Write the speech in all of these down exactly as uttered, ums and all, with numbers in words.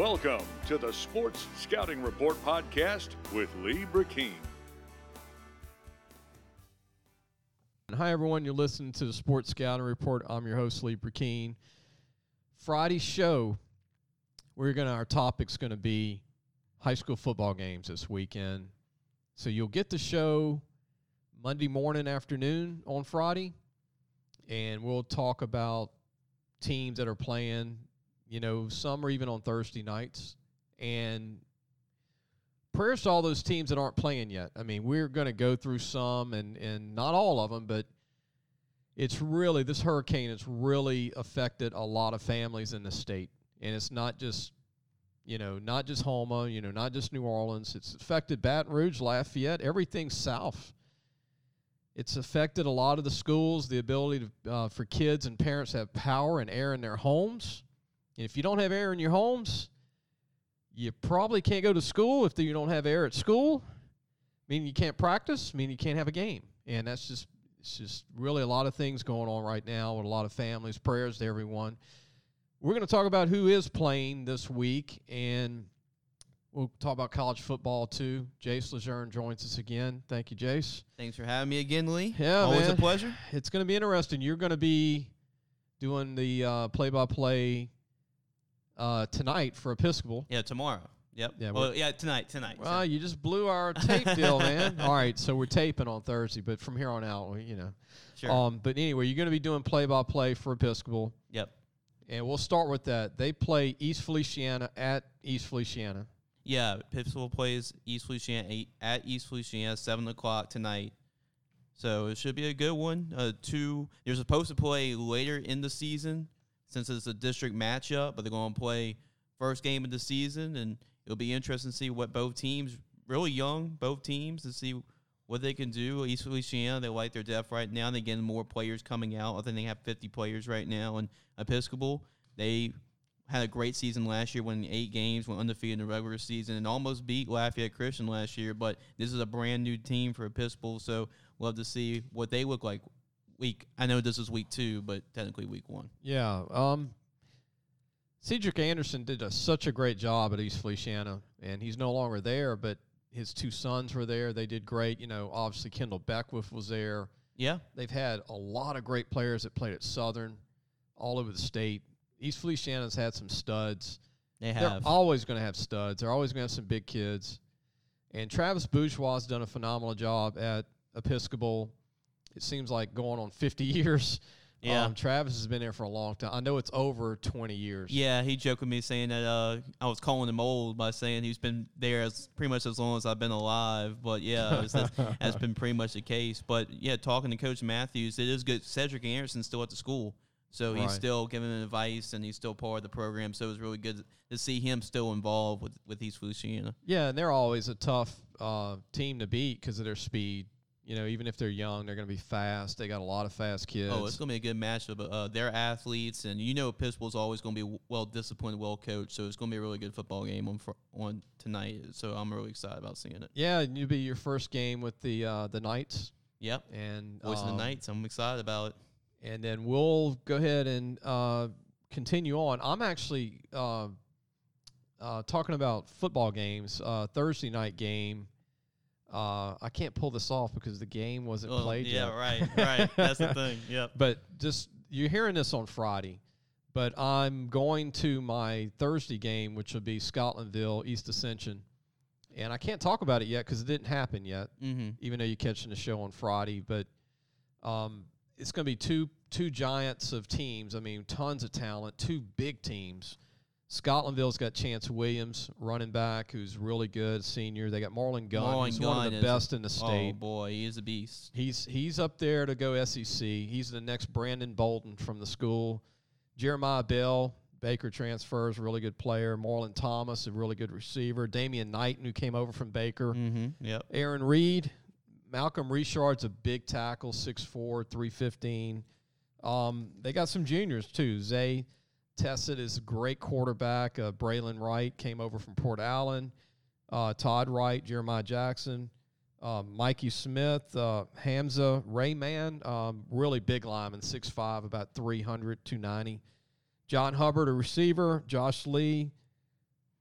Welcome to the Sports Scouting Report podcast with Lee Burkeen. Hi, everyone. You're listening to the Sports Scouting Report. I'm your host, Lee Burkeen. Friday's show, we're gonna our topic's going to be high school football games this weekend. So you'll get the show Monday morning, afternoon on Friday, and we'll talk about teams that are playing. You know, some are even on Thursday nights. And prayers to all those teams that aren't playing yet. I mean, we're going to go through some, and, and not all of them, but it's really, this hurricane has really affected a lot of families in the state. And it's not just, you know, not just Houma, you know, not just New Orleans. It's affected Baton Rouge, Lafayette, everything south. It's affected a lot of the schools, the ability to, uh, for kids and parents to have power and air in their homes. And if you don't have air in your homes, you probably can't go to school if you don't have air at school. Meaning you can't practice, meaning you can't have a game. And that's just, it's just really a lot of things going on right now with a lot of families. Prayers to everyone. We're going to talk about who is playing this week, and we'll talk about college football too. Jace Lejeune joins us again. Thank you, Jace. Thanks for having me again, Lee. Yeah, Always man. a pleasure. It's going to be interesting. You're going to be doing the uh, play-by-play uh, tonight for Episcopal. Yeah, tomorrow. Yep. Yeah, well, yeah, tonight, tonight. Well, you just blew our tape deal, man. All right, so we're taping on Thursday, but from here on out, we, you know. Sure. Um, but anyway, you're going to be doing play-by-play for Episcopal. Yep. And we'll start with that. They play East Feliciana at East Feliciana. Yeah, Episcopal plays East Feliciana eight, at East Feliciana, seven o'clock tonight. So it should be a good one. Uh, two, they're supposed to play later in the season since it's a district matchup, but they're going to play first game of the season, and it'll be interesting to see what both teams, really young, both teams, to see what they can do. East Feliciana, they like their depth right now. They're getting more players coming out. I think they have fifty players right now. And Episcopal, they had a great season last year, winning eight games, went undefeated in the regular season, and almost beat Lafayette Christian last year. But this is a brand new team for Episcopal, so love to see what they look like. Week, I know this is week two, but technically week one. Yeah. Um, Cedric Anderson did a, such a great job at East Feliciana, and he's no longer there, but his two sons were there. They did great. You know, obviously Kendall Beckwith was there. Yeah. They've had a lot of great players that played at Southern all over the state. East Feliciana's had some studs. They have. They're always going to have studs. They're always going to have some big kids. And Travis Bourgeois has done a phenomenal job at Episcopal. It seems like going on fifty years. Yeah. Um, Travis has been there for a long time. I know it's over twenty years. Yeah, he joked with me saying that uh, I was calling him old by saying he's been there as pretty much as long as I've been alive. But, yeah, it's, that's, that's been pretty much the case. But, yeah, talking to Coach Matthews, it is good. Cedric Anderson's still at the school. So he's Right. still giving advice, and he's still part of the program. So it was really good to see him still involved with, with East Feliciana. Yeah, and they're always a tough uh, team to beat because of their speed. You know, even if they're young, they're going to be fast. They got a lot of fast kids. Oh, it's going to be a good matchup. Uh, they're athletes, and you know Episcopal's always going to be well-disciplined, well-coached, so it's going to be a really good football game on fr- on tonight. So I'm really excited about seeing it. Yeah, and you'll be your first game with the uh, the Knights. Yep. And Voice of um, the Knights. I'm excited about it. And then we'll go ahead and uh, continue on. I'm actually uh, uh, talking about football games. Uh, Thursday night game. Uh, I can't pull this off because the game wasn't Well, played yeah, yet. right, right. That's the thing. Yep. But just you're hearing this on Friday. But I'm going to my Thursday game, which will be Scotlandville East Ascension. And I can't talk about it yet because it didn't happen yet, Mm-hmm. even though you're catching the show on Friday. But um, it's going to be two two giants of teams. I mean, tons of talent, two big teams. Scotlandville's got Chance Williams, running back, who's really good, senior. They got Marlon Gunn, Marlon who's Gunn one of the is best a- in the state. Oh, boy, he is a beast. He's he's up there to go S E C. He's the next Brandon Bolton from the school. Jeremiah Bell, Baker transfers, really good player. Marlon Thomas, a really good receiver. Damian Knighton, who came over from Baker. Mm-hmm. Yep. Aaron Reed. Malcolm Richard's a big tackle, six four, three fifteen. Um, they got some juniors, too. Zay Tessett is a great quarterback. Uh, Braylon Wright came over from Port Allen. Uh, Todd Wright, Jeremiah Jackson. Uh, Mikey Smith, uh, Hamza Rayman, um, really big lineman, six five, about three hundred, two ninety. John Hubbard, a receiver. Josh Lee,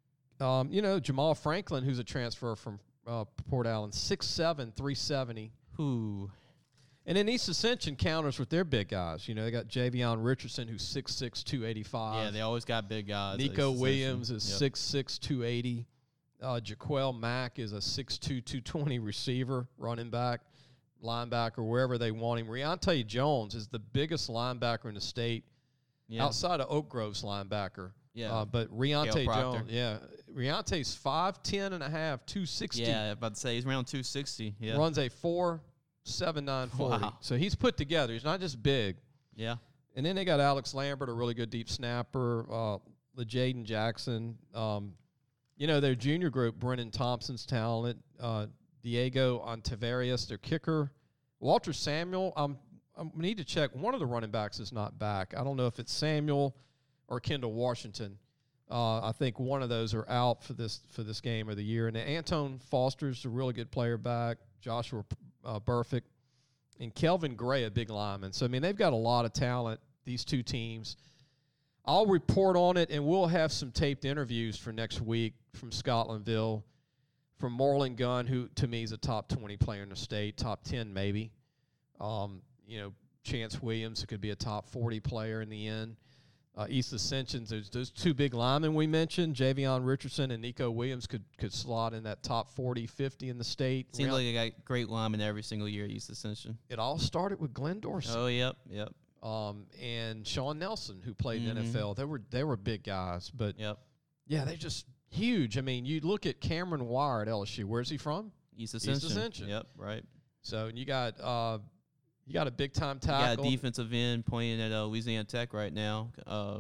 Um, you know, Jamal Franklin, who's a transfer from uh, Port Allen, six seven, three seventy. Who? And then East Ascension counters with their big guys. You know, they got Javion Richardson, who's six six, two eighty-five. Yeah, they always got big guys. Nico Williams is yep. six six, two eighty. Uh, Jaquel Mack is a six two, two twenty receiver, running back, linebacker, wherever they want him. Riante Jones is the biggest linebacker in the state, yeah. outside of Oak Grove's linebacker. Yeah. Uh, but Riante Jones, yeah. Riante's five ten and a half, two sixty. Yeah, I'm about to say he's around two sixty. Yeah. Runs a four seven nine forty. Wow. So he's put together. He's not just big. Yeah. And then they got Alex Lambert, a really good deep snapper, uh, LeJaden Jackson. Um, you know, their junior group, Brennan Thompson's talent, uh, Diego Ontavarius, their kicker. Walter Samuel, um, I need to check. One of the running backs is not back. I don't know if it's Samuel or Kendall Washington. Uh, I think one of those are out for this for this game of the year. And then Anton Foster's a really good player back. Joshua uh, Burfict. And Kelvin Gray, a big lineman. So, I mean, they've got a lot of talent, these two teams. I'll report on it, and we'll have some taped interviews for next week from Scotlandville, from Moreland Gunn, who to me is a top twenty player in the state, top ten maybe. Um, you know, Chance Williams, who could be a top forty player in the end. Uh, East Ascension, those, those two big linemen we mentioned, Javion Richardson and Nico Williams, could could slot in that top forty, fifty in the state. Seems like they got great linemen every single year at East Ascension. It all started with Glenn Dorsey. Oh, yep, yep. Um, and Sean Nelson, who played Mm-hmm. in N F L. They were they were big guys, but Yep. yeah, they're just huge. I mean, you look at Cameron Wire at L S U. Where's he from? East Ascension. East Ascension. Yep, right. So you got uh, you got a big time You got tackle. a defensive end playing at uh, Louisiana Tech right now. Uh,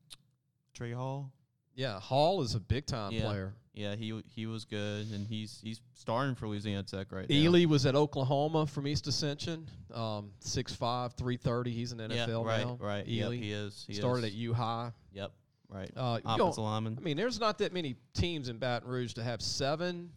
Trey Hall. Yeah, Hall is a big time Yeah. player. Yeah, he he was good, and he's he's starting for Louisiana Tech right now. Ely was at Oklahoma from East Ascension. Um, six five, three thirty. He's in N F L yeah, right, now. right. Ely. Yep, he is. He Started is. at U High. Yep, right. Uh, you Offensive don't- lineman. I mean, there's not that many teams in Baton Rouge to have seven,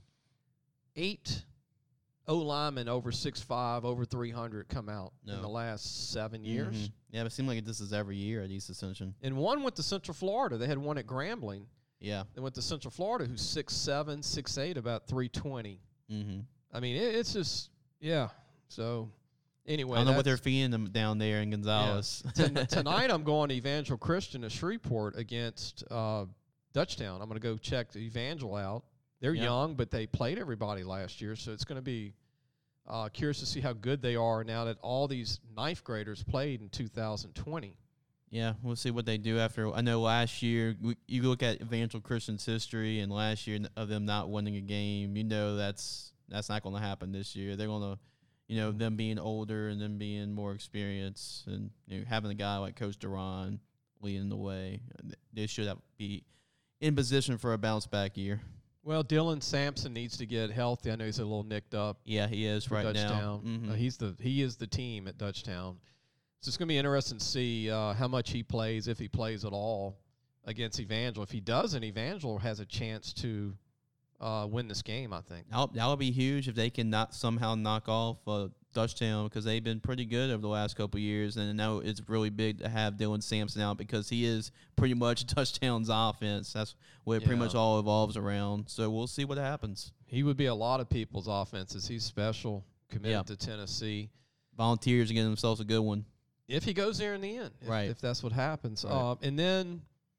eight O linemen over six five, over three hundred come out in No. the last seven years. Mhm. Yeah, but it seems like this is every year at East Ascension. And one went to Central Florida. They had one at Grambling. Yeah. They went to Central Florida, who's six seven, six eight, about three twenty. Mm-hmm. I mean, it, it's just, yeah. So, anyway. I don't know what they're that's- feeding them down there in Gonzales. Ton- tonight I'm going to Evangel Christian of Shreveport against uh, Dutchtown. I'm going to go check the Evangel out. They're Yep. young, but they played everybody last year, so it's going to be uh, curious to see how good they are now that all these ninth graders played in two thousand twenty. Yeah, we'll see what they do after. I know last year, we, you look at Evangel Christian's history, and last year of them not winning a game, you know that's that's not going to happen this year. They're going to, you know, them being older and them being more experienced, and you know, having a guy like Coach Duran leading the way, they should have, be in position for a bounce back year. Well, Dylan Sampson needs to get healthy. I know he's a little nicked up. Yeah, he is for right Dutchtown. now. Mhm. Uh, he's the he is the team at Dutchtown. So it's going to be interesting to see uh, how much he plays, if he plays at all, against Evangel. If he doesn't, Evangel has a chance to uh, win this game, I think. That'll, that'll be huge if they can not somehow knock off uh, Dutchtown, because they've been pretty good over the last couple of years. And I know it's really big to have Dylan Sampson out because he is pretty much Dutchtown's offense. That's what it pretty Yeah. much all evolves around. So we'll see what happens. He would be a lot of people's offenses. He's special, committed Yeah. to Tennessee. Volunteers are getting themselves a good one. If he goes there in the end, if, Right. if that's what happens. Right. Um, and then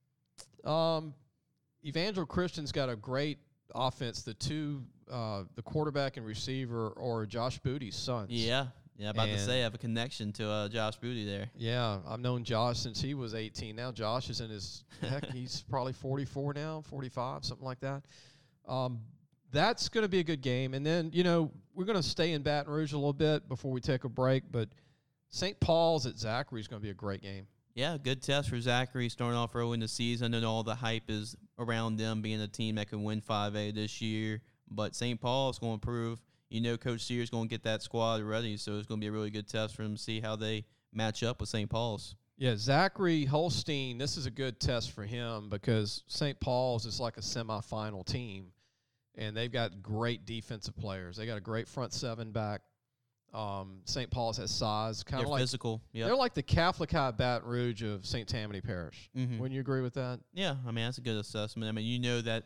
um, Evangel Christian's got a great offense. The two, uh, the quarterback and receiver, are Josh Booty's sons. Yeah. Yeah, about to And- say I have a connection to uh, Josh Booty there. Yeah, I've known Josh since he was eighteen. Now Josh is in his, heck, he's probably forty-four now, forty-five, something like that. Um, that's going to be a good game. And then, you know, we're going to stay in Baton Rouge a little bit before we take a break, but Saint Paul's at Zachary is going to be a great game. Yeah, good test for Zachary starting off early in the season. And all the hype is around them being a team that can win five A this year. But Saint Paul's going to prove, you know, Coach Sears going to get that squad ready. So it's going to be a really good test for them to see how they match up with Saint Paul's. Yeah, Zachary Holstein, this is a good test for him because Saint Paul's is like a semifinal team, and they've got great defensive players. They got a great front seven back. Um, Saint Paul's has size, kind They're of like physical. Yep. they're like the Catholic High Baton Rouge of Saint Tammany Parish. Mhm. Wouldn't you agree with that? Yeah, I mean, that's a good assessment. I mean, you know that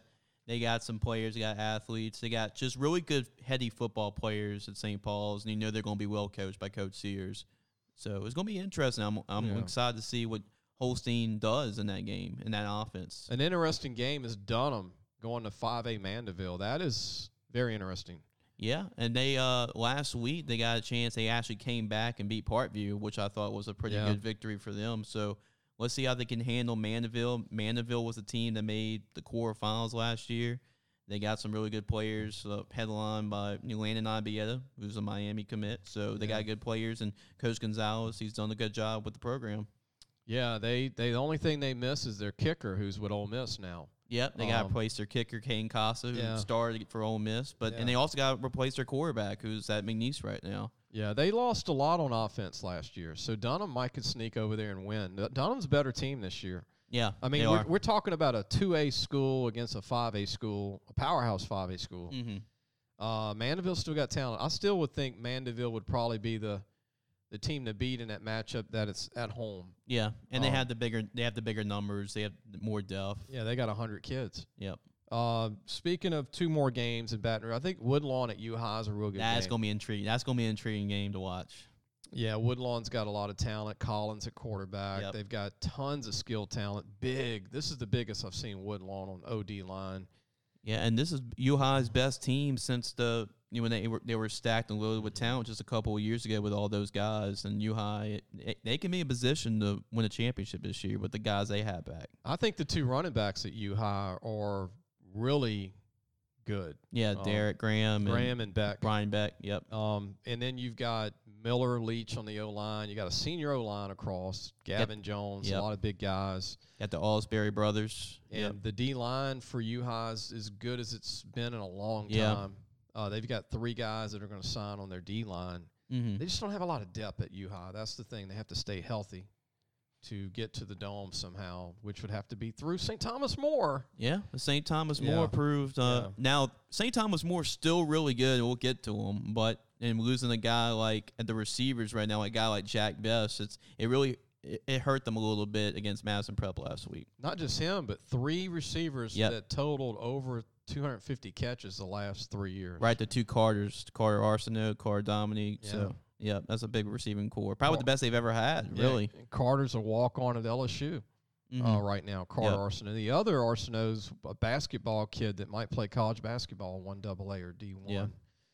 They got some players. They got athletes. They got just really good, heady football players at Saint Paul's, and you know they're going to be well coached by Coach Sears. So it's going to be interesting. I'm I'm Yeah. excited to see what Holstein does in that game, in that offense. An interesting game is Dunham going to five A Mandeville. That is very interesting. Yeah, and they uh, last week they got a chance. They actually came back and beat Parkview, which I thought was a pretty Yeah. good victory for them. So let's see how they can handle Mandeville. Mandeville was a team that made the quarterfinals last year. They got some really good players, uh, headlined by Landon Ibieta, who's a Miami commit. So they Yeah. got good players, and Coach Gonzalez, he's done a good job with the program. Yeah, they, they the only thing they miss is their kicker, who's with Ole Miss now. Yep, they got to Um, replace their kicker, Kane Casa, who yeah. started for Ole Miss. But Yeah. and they also got to replace their quarterback, who's at McNeese right now. Yeah, they lost a lot on offense last year, so Dunham might could sneak over there and win. Dun- Dunham's a better team this year. Yeah, I mean, they we're, are. we're talking about a two A school against a five A school, a powerhouse five A school. Mm-hmm. Uh, Mandeville still got talent. I still would think Mandeville would probably be the the team to beat in that matchup that it's at home. Yeah, and they Um, have the bigger they have the bigger numbers. They have more depth. Yeah, they got one hundred kids. Yep, Uh, speaking of two more games in Baton Rouge, I think Woodlawn at U High is a real good that's game. gonna be intriguing. That's gonna be an intriguing game to watch. Yeah, Woodlawn's got a lot of talent. Collins at quarterback. Yep. They've got tons of skill talent. Big. This is the biggest I've seen Woodlawn on O D line. Yeah, and this is U High's best team since the you know, when they were they were stacked and loaded with talent just a couple of years ago with all those guys. And U High, it, they can be in position to win a championship this year with the guys they have back. I think the two running backs at U High are really good. Yeah, Um, Derek Graham, Graham and Beck. and Brian Beck. Yep. Um, and then you've got Miller, Leach on the O line. You got a senior O line across. Gavin Jones, Yep. a lot of big guys. Got the Allsbury brothers. And Yep. the D line for U High is as good as it's been in a long Yeah. time. Uh, they've got three guys that are going to sign on their D line. Mm-hmm. They just don't have a lot of depth at U High. That's the thing. They have to stay healthy to get to the Dome somehow, which would have to be through Saint Thomas More. Yeah, the Saint Thomas Yeah. More approved. Uh, Yeah. Now, Saint Thomas More still really good. We'll get to him, but and losing a guy like at the receivers right now, a guy like Jack Best, it's it really it, it hurt them a little bit against Madison Prep last week. Not just him, but three receivers Yep. that totaled over two hundred fifty catches the last three years. Right, the two Carters, Carter Arsenault, Carter Dominique. Yeah. So yeah, that's a big receiving core. Probably Car- the best they've ever had. Yeah, Really. and Carter's a walk-on at L S U Mhm. uh, right now, Carter Yep. Arsenault. The other Arsenault's a basketball kid that might play college basketball, one double A or D one. Yeah.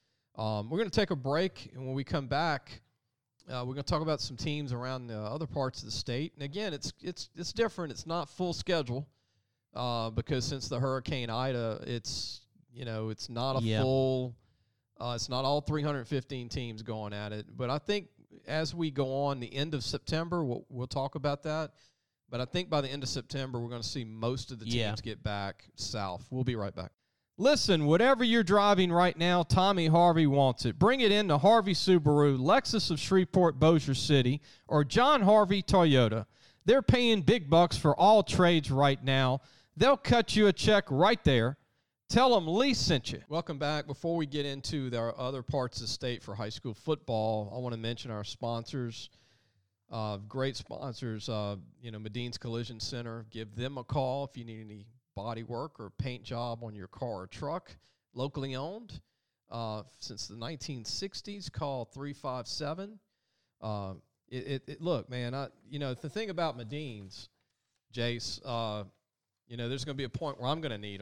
Um, we're going to take a break, and when we come back, uh, we're going to talk about some teams around the other parts of the state. And again, it's it's it's different. It's not full schedule uh, because since the Hurricane Ida, it's you know it's not a Yeah. full. Uh, it's not all three hundred fifteen teams going at it. But I think as we go on the end of September, we'll we'll talk about that. But I think by the end of September, we're going to see most of the teams Yeah. get back south. We'll be right back. Listen, whatever you're driving right now, Tommy Harvey wants it. Bring it in to Harvey Subaru, Lexus of Shreveport, Bossier City, or John Harvey Toyota. They're paying big bucks for all trades right now. They'll cut you a check right there. Tell them Lee sent you. Welcome back. Before we get into the other parts of the state for high school football, I want to mention our sponsors. Uh, great sponsors, uh, you know, Medine's Collision Center. Give them a call if you need any body work or paint job on your car or truck. Locally owned uh, since the nineteen sixties. Call three five seven. Uh, it, it, it, look, man, I, you know, the thing about Medine's, Jace, uh, you know, there's going to be a point where I'm going to need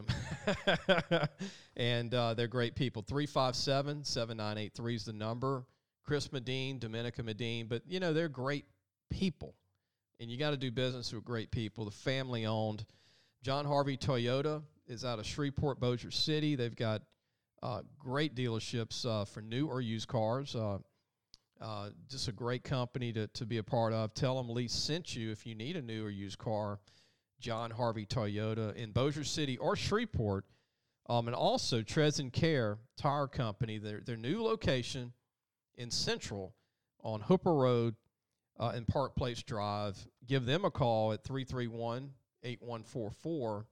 them. and uh, they're great people. three five seven, seven nine eight three is the number. Chris Medine, Dominica Medine. But, you know, they're great people. And you got to do business with great people. The family-owned. John Harvey Toyota is out of Shreveport, Bossier City. They've got uh, great dealerships uh, for new or used cars. Uh, uh, just a great company to, to be a part of. Tell them Lee sent you if you need a new or used car. John Harvey Toyota in Bossier City or Shreveport. Um, and also Trez and Care Tire Company, their, their new location in Central on Hooper Road uh, and Park Place Drive. Give them a call at three three one, eight one four four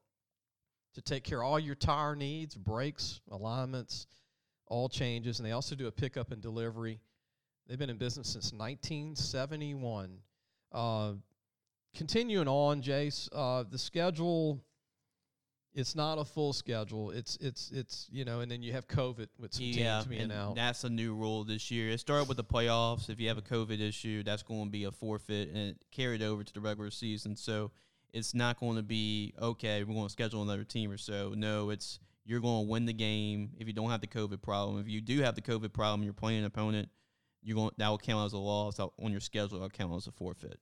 to take care of all your tire needs, brakes, alignments, all changes. And they also do a pickup and delivery. They've been in business since nineteen seventy-one. Uh, continuing on, Jace, uh, the schedule It's not a full schedule. It's it's it's you know, and then you have COVID with some Yeah, teams being and out. that's a new rule this year. It started with the playoffs. If you have a COVID issue, that's going to be a forfeit, and it carried over to the regular season. So it's not going to be, okay, we're going to schedule another team or so. No, it's you're going to win the game if you don't have the COVID problem. If you do have the COVID problem, you're playing an opponent, you're going that will count as a loss. On your schedule, that will count as a forfeit.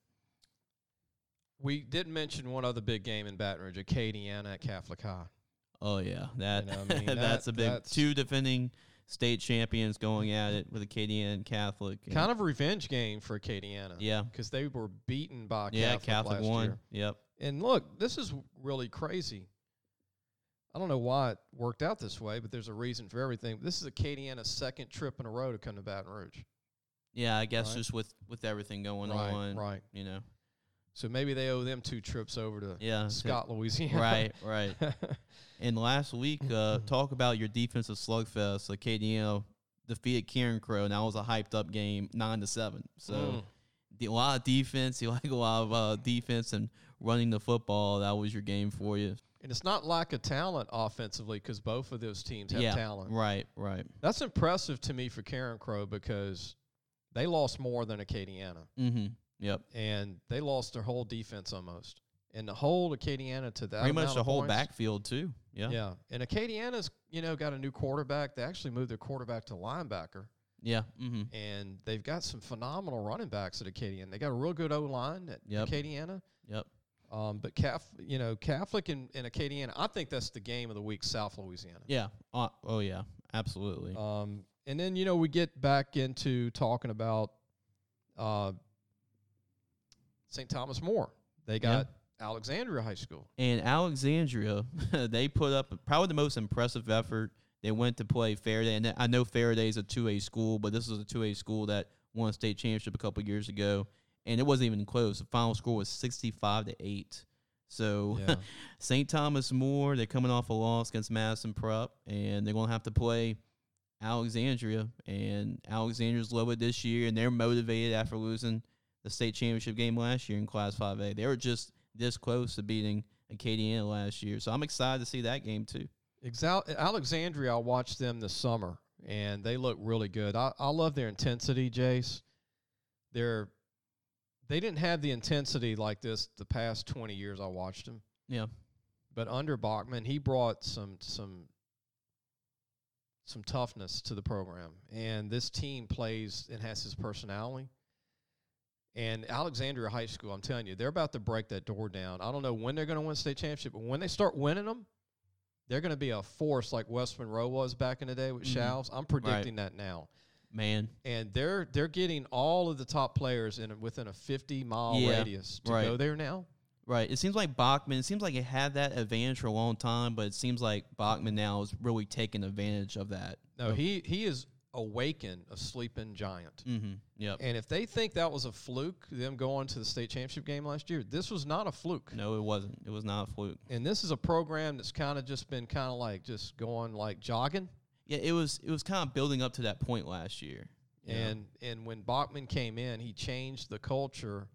We didn't mention one other big game in Baton Rouge, Acadiana at Catholic High. Oh, yeah. That, You know, I mean, that- that's a big that's- two defending state champions going at it with Acadiana and Catholic. And Kind of a revenge game for Acadiana. Yeah. Because they were beaten by Yeah, Catholic, Catholic last won. year. Yep. And look, this is really crazy. I don't know why it worked out this way, but there's a reason for everything. This is Acadiana's second trip in a row to come to Baton Rouge. Yeah, I guess Right. just with, with everything going Right, on. right. You know. So maybe they owe them two trips over to Yeah. Scott, Louisiana. Right, right. And last week, uh, talk about your defensive slugfest. Acadiana defeated Karen Crow, and that was a hyped up game, nine to seven. So Mm. the, a lot of defense. You like a lot of uh, defense and running the football. That was your game for you. And it's not lack of talent offensively because both of those teams have yeah, talent. right, right. That's impressive to me for Karen Crow because they lost more than Acadiana. Mm-hmm. Yep. And they lost their whole defense almost. And the whole Acadiana to that Pretty much amount the of whole points, backfield too. Yeah. Yeah. And Acadiana's, you know, got a new quarterback. They actually moved their quarterback to linebacker. Yeah. Mm-hmm. And they've got some phenomenal running backs at Acadiana. They got a real good O-line at Yep. Acadiana. Yep. Um, but Cath, you know, Catholic and, and Acadiana, I think that's the game of the week, South Louisiana. Yeah. Uh, oh yeah. Absolutely. Um, and then, you know, we get back into talking about uh, Saint Thomas More. They got Alexandria High School. And Alexandria, they put up probably the most impressive effort. They went to play Faraday, and I know Faraday is a two A school, but this is a two A school that won a state championship a couple years ago, and it wasn't even close. The final score was sixty-five to eight. So Yeah. Saint Thomas More, they're coming off a loss against Madison Prep, and they're going to have to play Alexandria, and Alexandria's loaded this year, and they're motivated after losing the state championship game last year in Class five A. They were just this close to beating Acadiana last year. So I'm excited to see that game too. Exal- Alexandria, I watched them this summer, and they look really good. I, I love their intensity, Jace. They're, they didn't have the intensity like this the past twenty years I watched them. Yeah. But under Bachman, he brought some some some toughness to the program. And this team plays and has his personality. And Alexandria High School, I'm telling you, they're about to break that door down. I don't know when they're going to win state championship, but when they start winning them, they're going to be a force like West Monroe was back in the day with Mhm. Shalves. I'm predicting that now. Man. And they're they're getting all of the top players in a, within a fifty mile Yeah, radius to right. go there now. Right. It seems like Bachman, it seems like it had that advantage for a long time, but it seems like Bachman now is really taking advantage of that. No, he he is awakened a sleeping giant. Mm-hmm. Yep. And if they think that was a fluke, them going to the state championship game last year, this was not a fluke. No, it wasn't. It was not a fluke. And this is a program that's kind of just been kind of like just going like jogging. Yeah, it was it was kind of building up to that point last year. Yeah. And and when Bachman came in, he changed the culture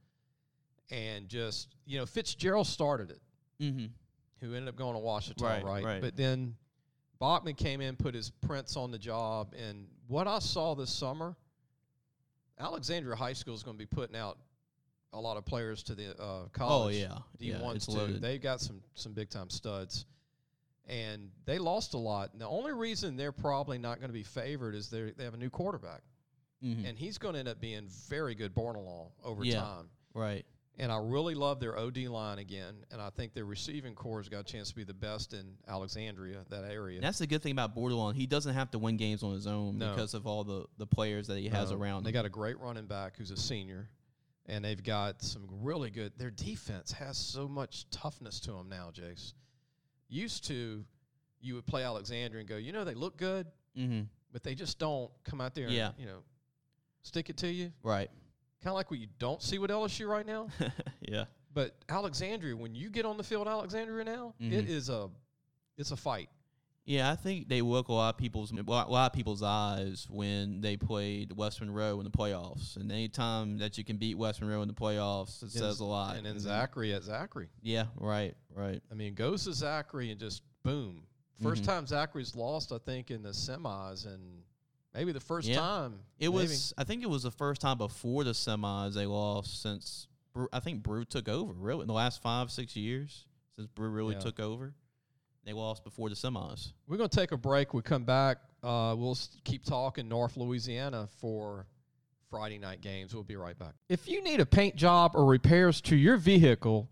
and just, you know, Fitzgerald started it, Mm-hmm. who ended up going to Washington, Right, right? right. But then Bachman came in, put his prints on the job, and what I saw this summer, Alexandria High School is going to be putting out a lot of players to the uh, college. Oh yeah. D yeah, one it's too. loaded. They've got some some big time studs, and they lost a lot. And the only reason they're probably not going to be favored is they they have a new quarterback, Mhm. and he's going to end up being very good Bornalong over Yeah. time. Right. And I really love their O D line again, and I think their receiving core has got a chance to be the best in Alexandria, that area. And that's the good thing about Bordelon. He doesn't have to win games on his own No. because of all the, the players that he has No, around They him. got a great running back who's a senior, and they've got some really good. Their defense has so much toughness to them now, Jace. Used to, you would play Alexandria and go, you know, they look good, Mm-hmm. but they just don't come out there Yeah. and, you know, stick it to you. Right. Kind of like what you don't see with L S U right now. Yeah. But Alexandria, when you get on the field, Alexandria now, Mhm. it is a, it's a fight. Yeah, I think they woke a lot of people's a lot of people's eyes when they played West Monroe in the playoffs. And any time that you can beat West Monroe in the playoffs, it And says a lot. And then Mhm. Zachary at Zachary. Yeah, right, right. I mean, goes to Zachary and just boom. First Mhm. time Zachary's lost, I think, in the semis, and maybe the first Yeah. time. It maybe. was. I think it was the first time before the semis they lost since Brew, I think Brew took over. Really, in the last five six years since Brew really Yeah. took over, they lost before the semis. We're going to take a break. We come back. Uh, we'll s- keep talking North Louisiana for Friday night games. We'll be right back. If you need a paint job or repairs to your vehicle,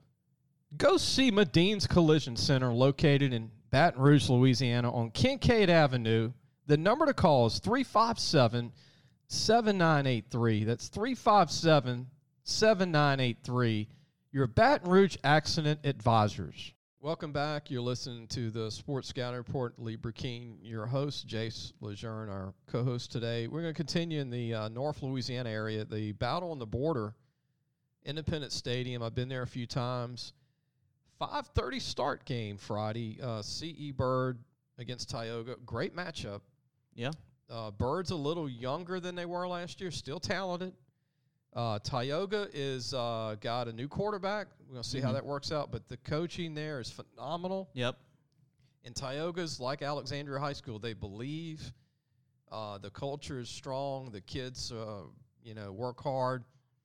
go see Medine's Collision Center located in Baton Rouge, Louisiana on Kincaid Avenue. The number to call is three five seven, seven nine eight three. That's three five seven, seven nine eight three. Your Baton Rouge Accident Advisors. Welcome back. You're listening to the Sports Scouting Report. Lee Burkeen, your host. Jace Lejeune, our co-host today. We're going to continue in the uh, North Louisiana area. The Battle on the Border, Independence Stadium. I've been there a few times. five thirty start game Friday. Uh, C E Bird against Tioga. Great matchup. Yeah. Uh, Bird's a little younger than they were last year. Still talented. Uh, Tioga is uh, got a new quarterback. We're going to see mm-hmm. how that works out. But the coaching there is phenomenal. Yep. And Tioga's like Alexandria High School. They believe. Uh, the culture is strong. The kids, uh, you know, work hard.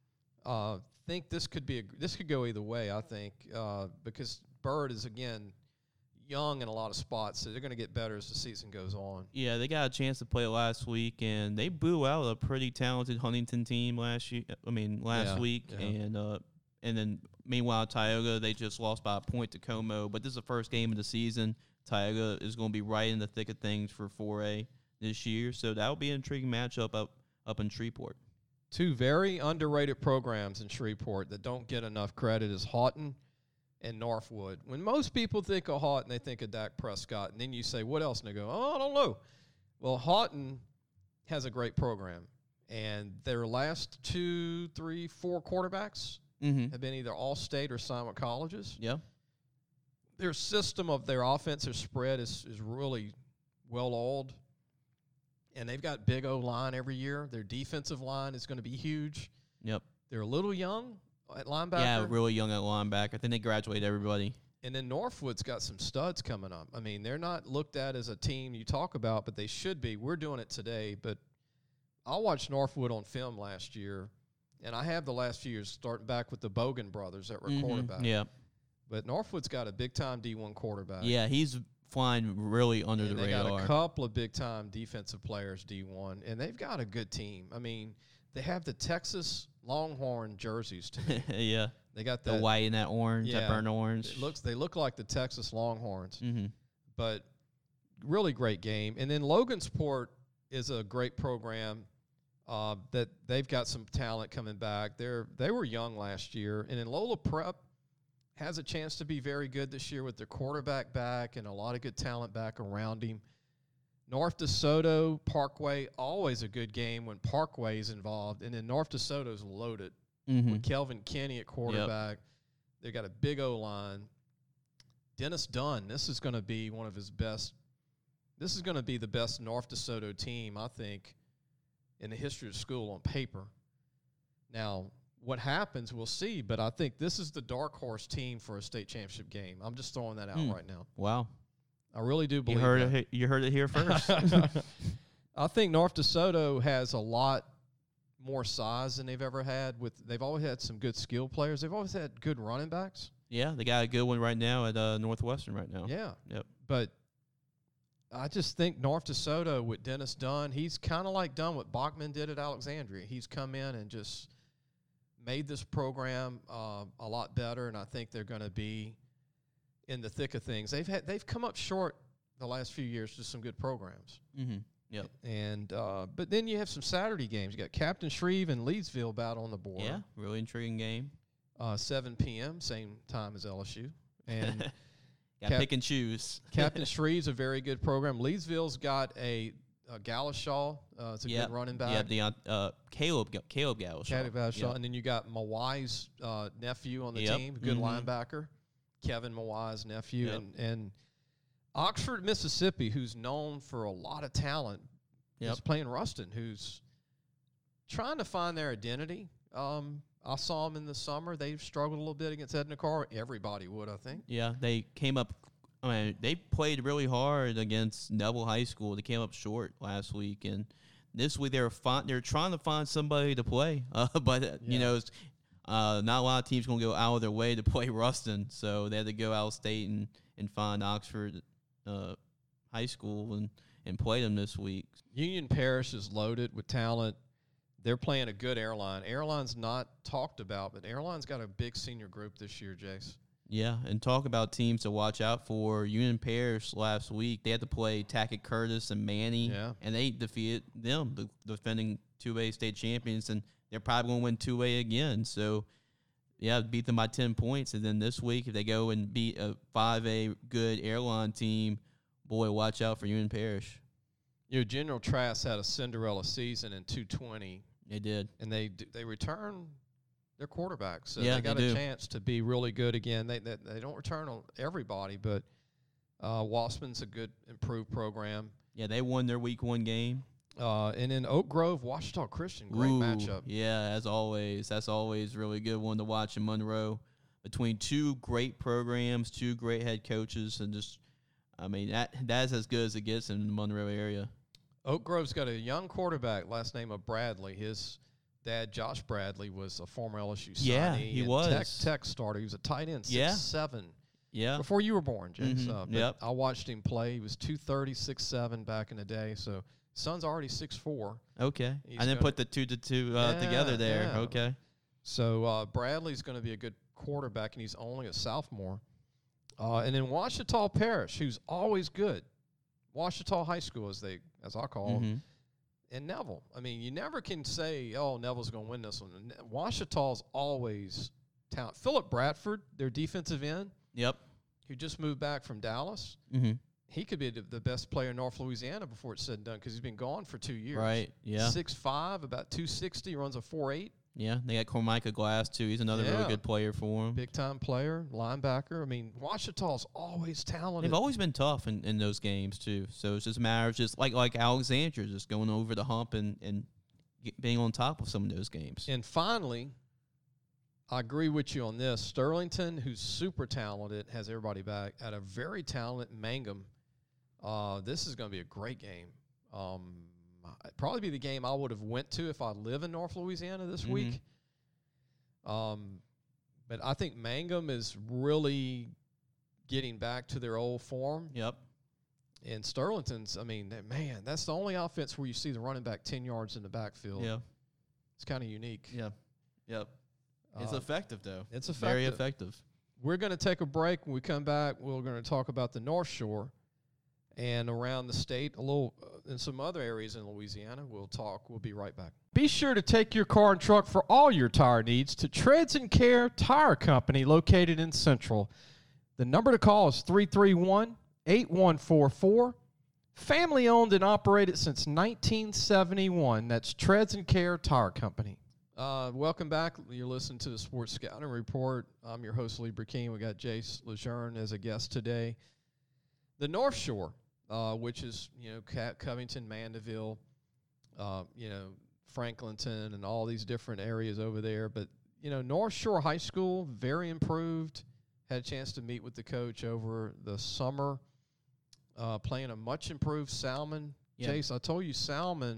Uh, think this could be a, this could go either way. I think uh, because Bird is again young in a lot of spots, so they're going to get better as the season goes on. Yeah, they got a chance to play last week, and they blew out a pretty talented Huntington team last year. I mean, last Yeah, week, yeah. and uh, and then meanwhile, Tioga they just lost by a point to Como. But this is the first game of the season. Tioga is going to be right in the thick of things for four A this year, so that'll be an intriguing matchup up up in Shreveport. Two very underrated programs in Shreveport that don't get enough credit is Houghton and Northwood. When most people think of Houghton, they think of Dak Prescott, and then you say, what else? And they go, oh, I don't know. Well, Houghton has a great program, and their last two, three, four quarterbacks Mm-hmm. have been either All-State or Simon colleges. Yeah. Their system of their offensive spread is, is really well-oiled, and they've got big O-line every year. Their defensive line is going to be huge. Yep. They're a little young at linebacker. Yeah, really young at linebacker. I think they graduated everybody. And then Northwood's got some studs coming up. I mean, they're not looked at as a team you talk about, but they should be. We're doing it today, but I watched Northwood on film last year, and I have the last few years starting back with the Bogan brothers that were Mm-hmm. quarterback. Yeah. But Northwood's got a big-time D one quarterback. Yeah, he's flying really under and the they radar. got a couple of big-time defensive players, D one, and they've got a good team. I mean, they have the Texas Longhorn jerseys to me. Yeah. They got The that. white and that orange, Yeah. that burnt orange. It looks. They look like the Texas Longhorns. Mm-hmm. But really great game. And then Logansport is a great program uh, that they've got some talent coming back. They're they were young last year, and then Lola Prep has a chance to be very good this year with their quarterback back and a lot of good talent back around him. North DeSoto, Parkway, always a good game when Parkway is involved, and then North DeSoto's loaded Mm-hmm. with Kelvin Kenny at quarterback. They got a big O-line. Dennis Dunn, this is going to be one of his best. This is going to be the best North DeSoto team, I think, in the history of school on paper. Now, what happens, we'll see, but I think this is the dark horse team for a state championship game. I'm just throwing that out Hmm. right now. Wow. I really do believe You heard that. it. he- You heard it here first. I think North DeSoto has a lot more size than they've ever had. With they've always had some good skill players. They've always had good running backs. Yeah, they got a good one right now at uh, Northwestern right now. Yeah. Yep. But I just think North DeSoto with Dennis Dunn, he's kind of like done what Bachman did at Alexandria. He's come in and just made this program uh, a lot better, and I think they're going to be in the thick of things. They've had they've come up short the last few years to some good programs. Mm-hmm. Yep. And uh, but then you have some Saturday games. You got Captain Shreve and Leedsville battle on the board. Yeah, really intriguing game. Uh, seven p.m., same time as L S U. And Got to Cap- pick and choose. Captain Shreve's a very good program. Leedsville's got a, a Galashaw. Uh, it's a Yep. good running Yeah, back. Deont- uh, Caleb Ga- Caleb Gallishaw. Caleb Galashaw. Yep. And then you got Mawai's uh, nephew on the Yep. team, good Mhm. linebacker. Kevin Mawai's nephew. Yep. And, and Oxford, Mississippi, who's known for a lot of talent, Yep. is playing Ruston, who's trying to find their identity. Um, I saw them in the summer. They've struggled a little bit against Edna Carr. Everybody would, I think. Yeah, they came up I mean, they played really hard against Neville High School. They came up short last week, and this week they're fin- they're trying to find somebody to play. Uh, but uh, Yeah. you know, it's, uh, not a lot of teams gonna go out of their way to play Ruston, so they had to go out of state and, and find Oxford uh, High School and, and play them this week. Union Parish is loaded with talent. They're playing a good Airline. Airline's not talked about, but Airline's got a big senior group this year, Jace. Yeah, and talk about teams to watch out for. Union Parish last week, they had to play Tackett Curtis and Manny, Yeah. and they defeated them, the defending two A state champions, and they're probably going to win two A again. So, yeah, beat them by ten points. And then this week, if they go and beat a five A good Airline team, boy, watch out for Union Parish. You know, General Trask had a Cinderella season in two twenty, They did. and they d- they return their quarterback, so Yeah, they got they a do. chance to be really good again. They they, they don't return on everybody, but uh, Wassman's a good improved program. Yeah, they won their week one game. Uh, and in Oak Grove, Washita Christian, great Ooh, matchup. Yeah, as always. That's always really good one to watch in Monroe. Between two great programs, two great head coaches, and just, I mean, that that's as good as it gets in the Monroe area. Oak Grove's got a young quarterback, last name of Bradley. His dad, Josh Bradley, was a former L S U signee. Yeah, he and was. Tech, Tech starter. He was a tight end, six Yeah. seven. Yeah. Before you were born, James. Mhm, Uh, but yep. I watched him play. He was two thirty, six seven back in the day. So son's already six four. Okay. He's I didn't gonna- put the two to two uh, Yeah, together there. yeah. Okay. So uh, Bradley's going to be a good quarterback, and he's only a sophomore. Uh, and then Washita Parish, who's always good. Washita High School, as they as I call them. Mhm. And Neville. I mean, you never can say, oh, Neville's going to win this one. Ne- Washita's always talent. Philip Bradford, their defensive end, Yep. who just moved back from Dallas, Mm-hmm. he could be the, the best player in North Louisiana before it's said and done because he's been gone for two years. Right. Yeah. six five, about two sixty, runs a four eight. Yeah. They got Cormica Glass too. He's another Yeah. really good player for them. Big-time player, linebacker. I mean, Washita's always talented. They've always been tough in, in those games too. So it's just a matter of just like like Alexandria just going over the hump and and get, being on top of some of those games. And finally, I agree with you on this. Sterlington, who's super talented, has everybody back, at a very talented Mangum. Uh, this is going to be a great game. Um, it'd probably be the game I would have went to if I live in North Louisiana this Mhm. week. Um, but I think Mangum is really getting back to their old form. Yep. And Sterlington's, I mean, that- man, that's the only offense where you see the running back ten yards in the backfield. Yeah. It's kind of unique. Yeah. Yep. It's Uh, effective though. It's Very effective. effective. We're going to take a break. When we come back, we're going to talk about the North Shore and around the state, a little uh, in some other areas in Louisiana. We'll talk. We'll be right back. Be sure to take your car and truck for all your tire needs to Treads and Care Tire Company located in Central. The number to call is three three one, eight one four four. Family owned and operated since nineteen seventy-one. That's Treads and Care Tire Company. Uh, welcome back. You're listening to the Sports Scouting Report. I'm your host, Lee Burkeen. We got Jace Lejeune as a guest today. The North Shore, uh, which is, you know, Co- Covington, Mandeville, uh, you know, Franklinton, and all these different areas over there. But, you know, North Shore High School, very improved. Had a chance to meet with the coach over the summer, uh, playing a much improved Salmon. Yeah. Jace, I told you Salmon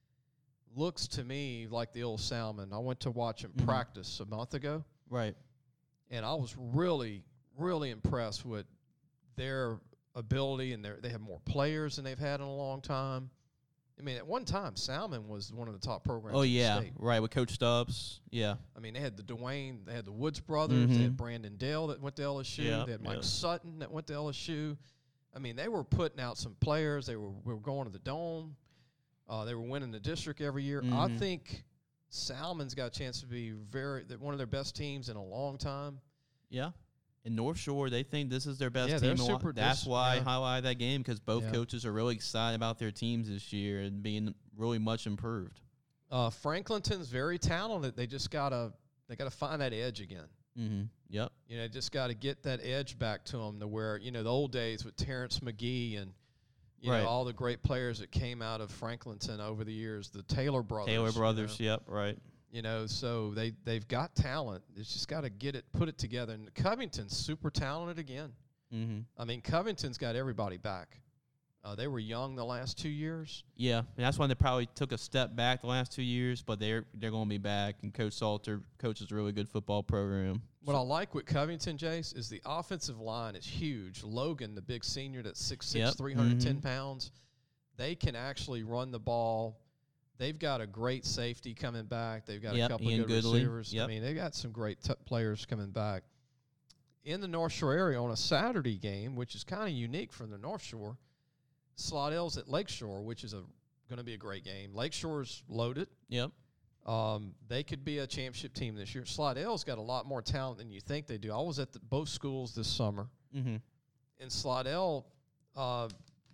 looks to me like the old Salmon. I went to watch him Mhm. practice a month ago, Right. and I was really, really impressed with their ability, and their, they have more players than they've had in a long time. I mean, at one time, Salmon was one of the top programs Oh in the yeah. state. Right. With Coach Stubbs. Yeah. I mean, they had the Dwayne, they had the Woods brothers, they Mhm. had Brandon Dale that went to L S U, Yeah, they had Mike yeah. Sutton that went to L S U. I mean, they were putting out some players. They were, we were going to the Dome. Uh, they were winning the district every year. I Mhm. think Salmon's got a chance to be very they're one of their best teams in a long time. Yeah. In North Shore, they think this is their best Yeah, team. they're and why- super- That's they're- why I yeah. highlight that game because both Yeah. coaches are really excited about their teams this year and being really much improved. Uh, Franklinton's very talented. They just gotta they gotta find that edge again. Mm-hmm. Yep. You know, just got to get that edge back to them to where, you know, the old days with Terrence McGee and, you Right. know, all the great players that came out of Franklinton over the years, the Taylor brothers. Taylor you Brothers. know. Yep. Right. You know, so they, they've got talent. It's just got to get it, put it together. And Covington's super talented again. Mm-hmm. I mean, Covington's got everybody back. Uh, they were young the last two years. Yeah, and that's why they probably took a step back the last two years, but they're they're going to be back. And Coach Salter coaches a really good football program. What I like with Covington, Jace, is the offensive line is huge. Logan, the big senior that's six six, Yep. three hundred ten Mhm. pounds, they can actually run the ball. They've got a great safety coming back. They've got Yep, a couple Ian of good Goodley. receivers. I Yep. mean, they've got some great t- players coming back. In the North Shore area on a Saturday game, which is kind of unique from the North Shore, Slaughter's at Lakeshore, which is a going to be a great game. Lakeshore's loaded. Yep. Um, they could be a championship team this year. Slidell's got a lot more talent than you think they do. I was at the, both schools this summer, Mm-hmm. and Slidell, uh,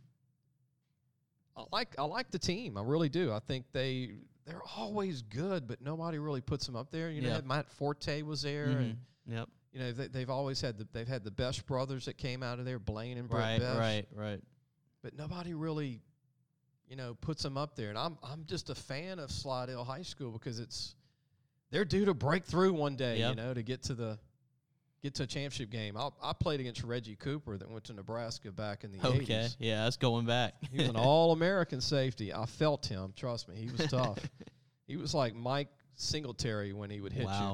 I like I like the team. I really do. I think they they're always good, but nobody really puts them up there. You know, Yeah. Matt Forte was there, Mm-hmm. and Yep. you know they, they've always had the they've had the Best brothers that came out of there, Blaine and Brett Right. Best. Right. Right. But nobody really, you know, puts them up there. And I'm I'm just a fan of Slidell High School because it's they're due to break through one day, Yep. you know, to get to the get to a championship game. I I played against Reggie Cooper that went to Nebraska back in the Okay. eighties. Yeah, that's going back. He was an all-American safety. I felt him. Trust me, he was tough. He was like Mike Singletary when he would hit Wow.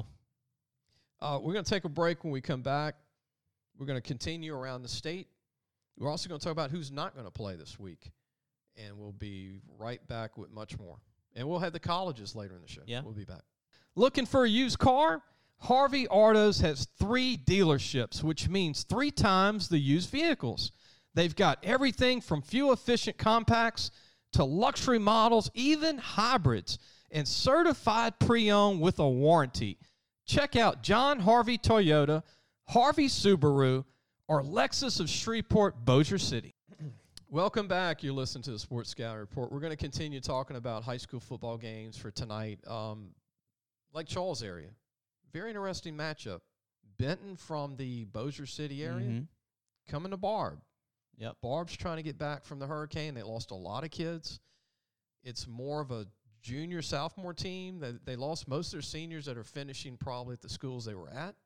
you. Uh, we're going to take a break. When we come back, we're going to continue around the state. We're also going to talk about who's not going to play this week, and we'll be right back with much more. And we'll have the colleges later in the show. Yeah. We'll be back. Looking for a used car? Harvey Autos has three dealerships, which means three times the used vehicles. They've got everything from fuel-efficient compacts to luxury models, even hybrids, and certified pre-owned with a warranty. Check out John Harvey Toyota, Harvey Subaru, or Lexus of Shreveport, Bossier City. Welcome back. You're listening to the Sports Scout Report. We're going to continue talking about high school football games for tonight. Um, Lake Charles area. Very interesting matchup. Benton from the Bossier City area Mhm. coming to Barb. Yep. Barb's trying to get back from the hurricane. They lost a lot of kids. It's more of a junior, sophomore team. They, they lost most of their seniors that are finishing probably at the schools they were at.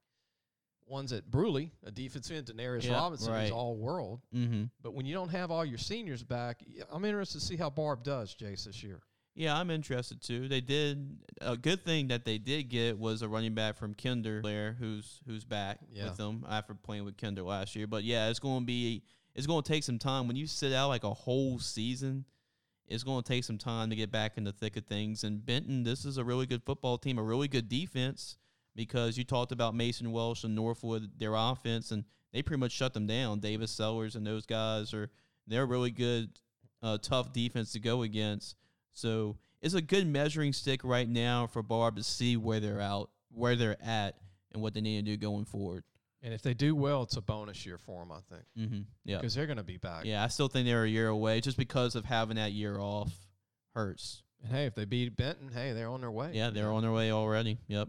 One's at Bruley, a defensive end, Denarius Yep, Robinson, who's right. all world. Mm-hmm. But when you don't have all your seniors back, y- I'm interested to see how Barb does, Jace, this year. Yeah, I'm interested too. They did a good thing that they did get was a running back from Kinder there, who's who's back Yeah. with them after playing with Kinder last year. But yeah, it's going to be it's going to take some time when you sit out like a whole season. It's going to take some time to get back in the thick of things. And Benton, this is a really good football team, a really good defense, because you talked about Mason Welsh and Northwood, their offense, and they pretty much shut them down. Davis Sellers and those guys are they're a really good, uh, tough defense to go against. So it's a good measuring stick right now for Barb to see where they're out, where they're at, and what they need to do going forward. And if they do well, it's a bonus year for them, I think, Mm-hmm. Yeah, because they're going to be back. yeah. I still think they're a year away, just because of having that year off hurts. And, hey, if they beat Benton, hey, they're on their way. Yeah, they're on their way already. Yep.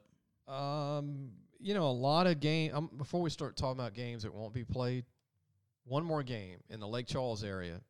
Um, you know, a lot of game. Um, before we start talking about games that won't be played, one more game in the Lake Charles area.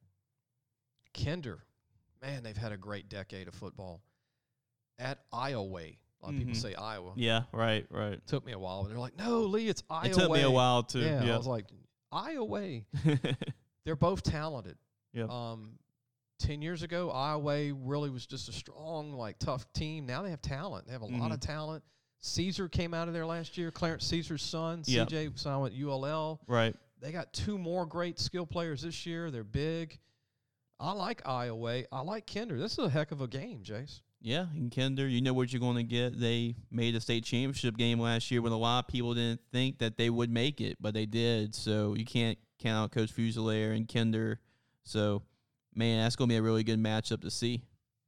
Kinder, man, they've had a great decade of football. At Iowa, a lot of people Mhm. say Iowa. Yeah. Right. Right. It took me a while, but they're like, no, Lee, it's Iowa. It took me a while too. Yeah, I Yep. was like, Iowa. They're both talented. Yep. Um, ten years ago, Iowa really was just a strong, like, tough team. Now they have talent. They have a lot Mhm. of talent. Caesar came out of there last year. Clarence Caesar's son, Yep. C J, signed with U L L. Right. They got two more great skill players this year. They're big. I like Iowa. I like Kinder. This is a heck of a game, Jace. Yeah, and Kinder, you know what you're going to get. They made a state championship game last year when a lot of people didn't think that they would make it, but they did. So you can't count out Coach Fusilier and Kinder. So, man, that's going to be a really good matchup to see.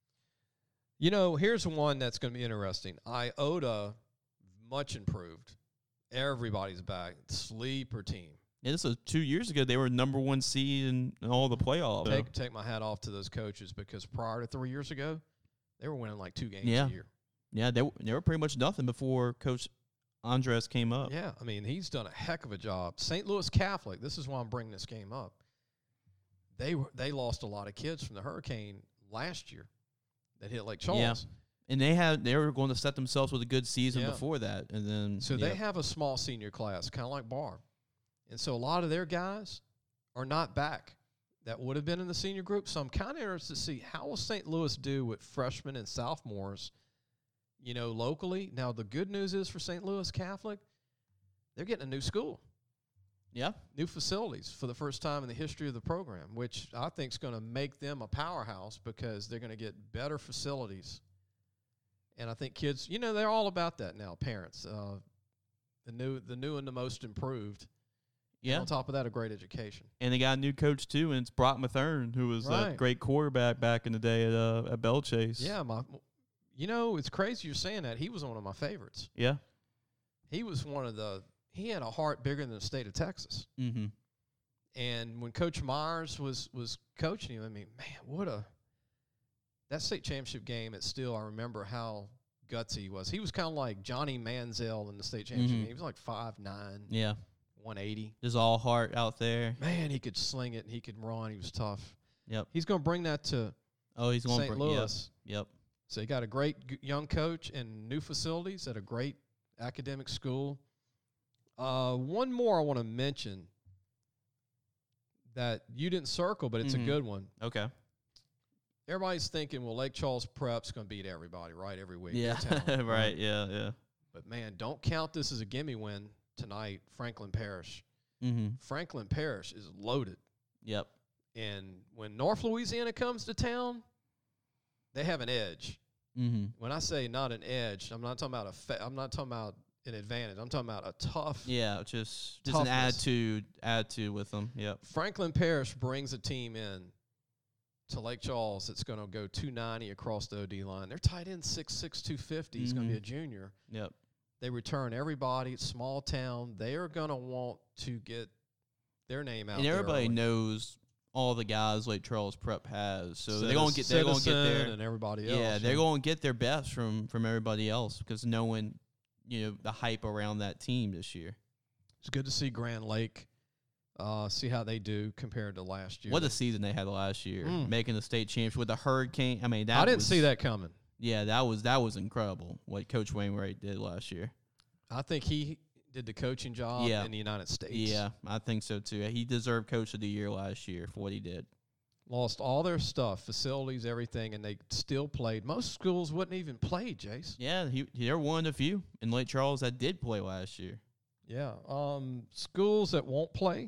You know, here's one that's going to be interesting. Iota, much improved. Everybody's back. Sleeper team. Yeah, this was two years ago. They were number one seed in, in all the playoffs. Take take my hat off to those coaches because prior to three years ago, they were winning like two games Yeah. a year. Yeah, they, w- they were pretty much nothing before Coach Andres came up. Yeah, I mean, he's done a heck of a job. Saint Louis Catholic, this is why I'm bringing this game up. They were they lost a lot of kids from the hurricane last year that hit Lake Charles. Yeah. And they had they were going to set themselves with a good season Yeah. before that. And then So yeah. they have a small senior class, kind of like Barb. And so a lot of their guys are not back that would have been in the senior group. So I'm kind of interested to see how will Saint Louis do with freshmen and sophomores, you know, locally. Now, the good news is for Saint Louis Catholic, they're getting a new school. Yeah. New facilities for the first time in the history of the program, which I think is going to make them a powerhouse because they're going to get better facilities. And I think kids, you know, they're all about that now, parents. Uh, the new the new and the most improved. Yeah. And on top of that, a great education. And they got a new coach, too, and it's Brock Mathern, who was Right. a great quarterback back in the day at, uh, at Bell Chase. Yeah, my, you know, it's crazy you're saying that. He was one of my favorites. Yeah. He was one of the – he had a heart bigger than the state of Texas. Mm-hmm. And when Coach Myers was was coaching him, I mean, man, what a – that state championship game, it's still – I remember how gutsy he was. He was kind of like Johnny Manziel in the state championship Mhm. game. He was like five nine, Yeah. one eighty. There's all heart out there. Man, he could sling it and he could run. He was tough. Yep. He's going to bring that to Oh, he's going Saint for Louis. Yep. Yep. So you got a great g- young coach and new facilities at a great academic school. Uh, one more I want to mention that you didn't circle, but it's Mhm. a good one. Okay. Everybody's thinking, well, Lake Charles Prep's going to beat everybody, right, every week. Yeah. They're talented, right. Yeah. Yeah. But, man, don't count this as a gimme win tonight, Franklin Parish. Mm-hmm. Franklin Parish is loaded. Yep. And when North Louisiana comes to town, they have an edge. Mm-hmm. When I say not an edge, I'm not talking about a fa- I'm not talking about an advantage. I'm talking about a tough. Yeah. Just just an Toughness. attitude attitude with them. Yep. Franklin Parish brings a team in to Lake Charles that's going to go two ninety across the O D line. They're tight end six six, two fifty. He's going to be a junior. Yep. They return everybody. It's small town. They are going to want to get their name out And there everybody early. knows all the guys Lake Charles Prep has, so they're Citizen- going to get they're going to get Citizen their and everybody else. yeah they're going to get their best from from everybody else because knowing you know the hype around that team this year. It's good to see Grand Lake. Uh, see how they do compared to last year. What a season they had last year, Mm. making the state championship with the hurricane. I mean, that I didn't was, see that coming. Yeah, that was that was incredible what Coach Wainwright did last year. I think he did the coaching job Yeah. in the United States. Yeah, I think so too. He deserved Coach of the Year last year for what he did. Lost all their stuff, facilities, everything, and they still played. Most schools wouldn't even play, Jace. Yeah, he they're one of the few in Lake Charles that did play last year. Yeah. Um, schools that won't play.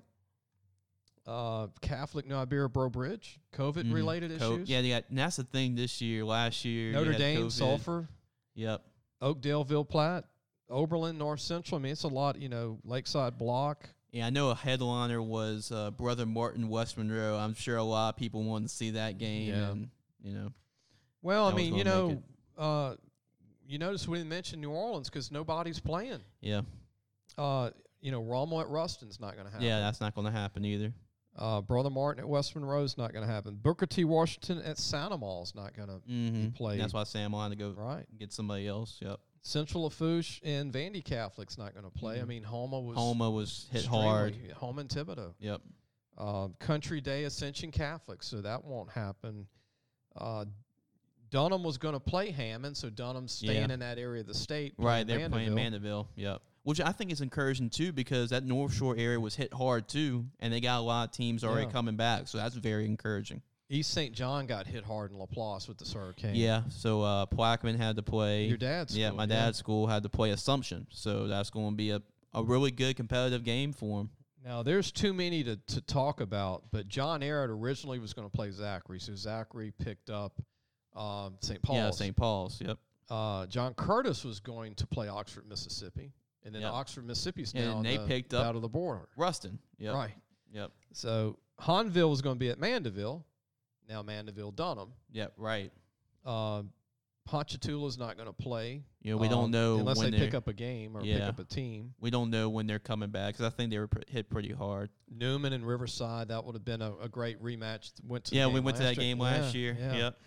Uh, Catholic New Iberia Bro Bridge, COVID-related Mhm. Co- issues. Yeah, they got, and that's the thing this year. Last year, you Notre had Dame, COVID. Sulphur, Yep. Oakdale, Ville Platte, Oberlin, North Central. I mean, it's a lot, you know, Lakeside Block. Yeah, I know a headliner was uh, Brother Martin West Monroe. I'm sure a lot of people wanted to see that game. Yeah. And, you know, Well, I That was mean, you gonna make know, uh, you notice we didn't mention New Orleans because nobody's playing. yeah. Uh, you know, Rommel at Ruston's not going to happen. Yeah, that's not going to happen either. Uh, Brother Martin at West Monroe's not going to happen. Booker T. Washington at Sandomal's not going to Mm-hmm. played. That's why Sam wanted to go right. get somebody else. Yep. Central Lafourche and Vandy Catholic's not going to play. I Mhm. mean, Homa was Homa was hit extremely- hard. Homa and Thibodeau. Yep. Uh, Country Day Ascension Catholic, so that won't happen. Uh, Dunham was going to play Hammond, so Dunham's staying Yeah. in that area of the state. Right, playing they're playing Mandeville. Yep. Which I think is encouraging too because that North Shore area was hit hard too, and they got a lot of teams already Yeah. coming back, so that's very encouraging. East Saint John got hit hard in Laplace with this hurricane. Yeah. So uh, Plaquemine had to play. Your dad's Yeah, school, my dad's school had to play Assumption, so that's going to be a, a really good competitive game for him. Now, there's too many to, to talk about, but John Arrett originally was going to play Zachary, so Zachary picked up um, Saint Paul's. Yeah, Saint Paul's. Yep. Uh, John Curtis was going to play Oxford, Mississippi, and then Yep. Oxford, Mississippi's And now on they the- picked up- out of the border. Ruston. Yep. Right. Yep. So Hanville was going to be at Mandeville, now Mandeville Dunham. Yep. Right. Uh, Ponchatoula's not going to play. You know, we um, don't know unless when they pick they're- up a game or pick Yeah. up a team. We don't know when they're coming back because I think they were pr- hit pretty hard. Newman and Riverside, that would have been a, a great rematch. Went to the Yeah, game we went to that last year. game last Yeah, year. yeah. Yep.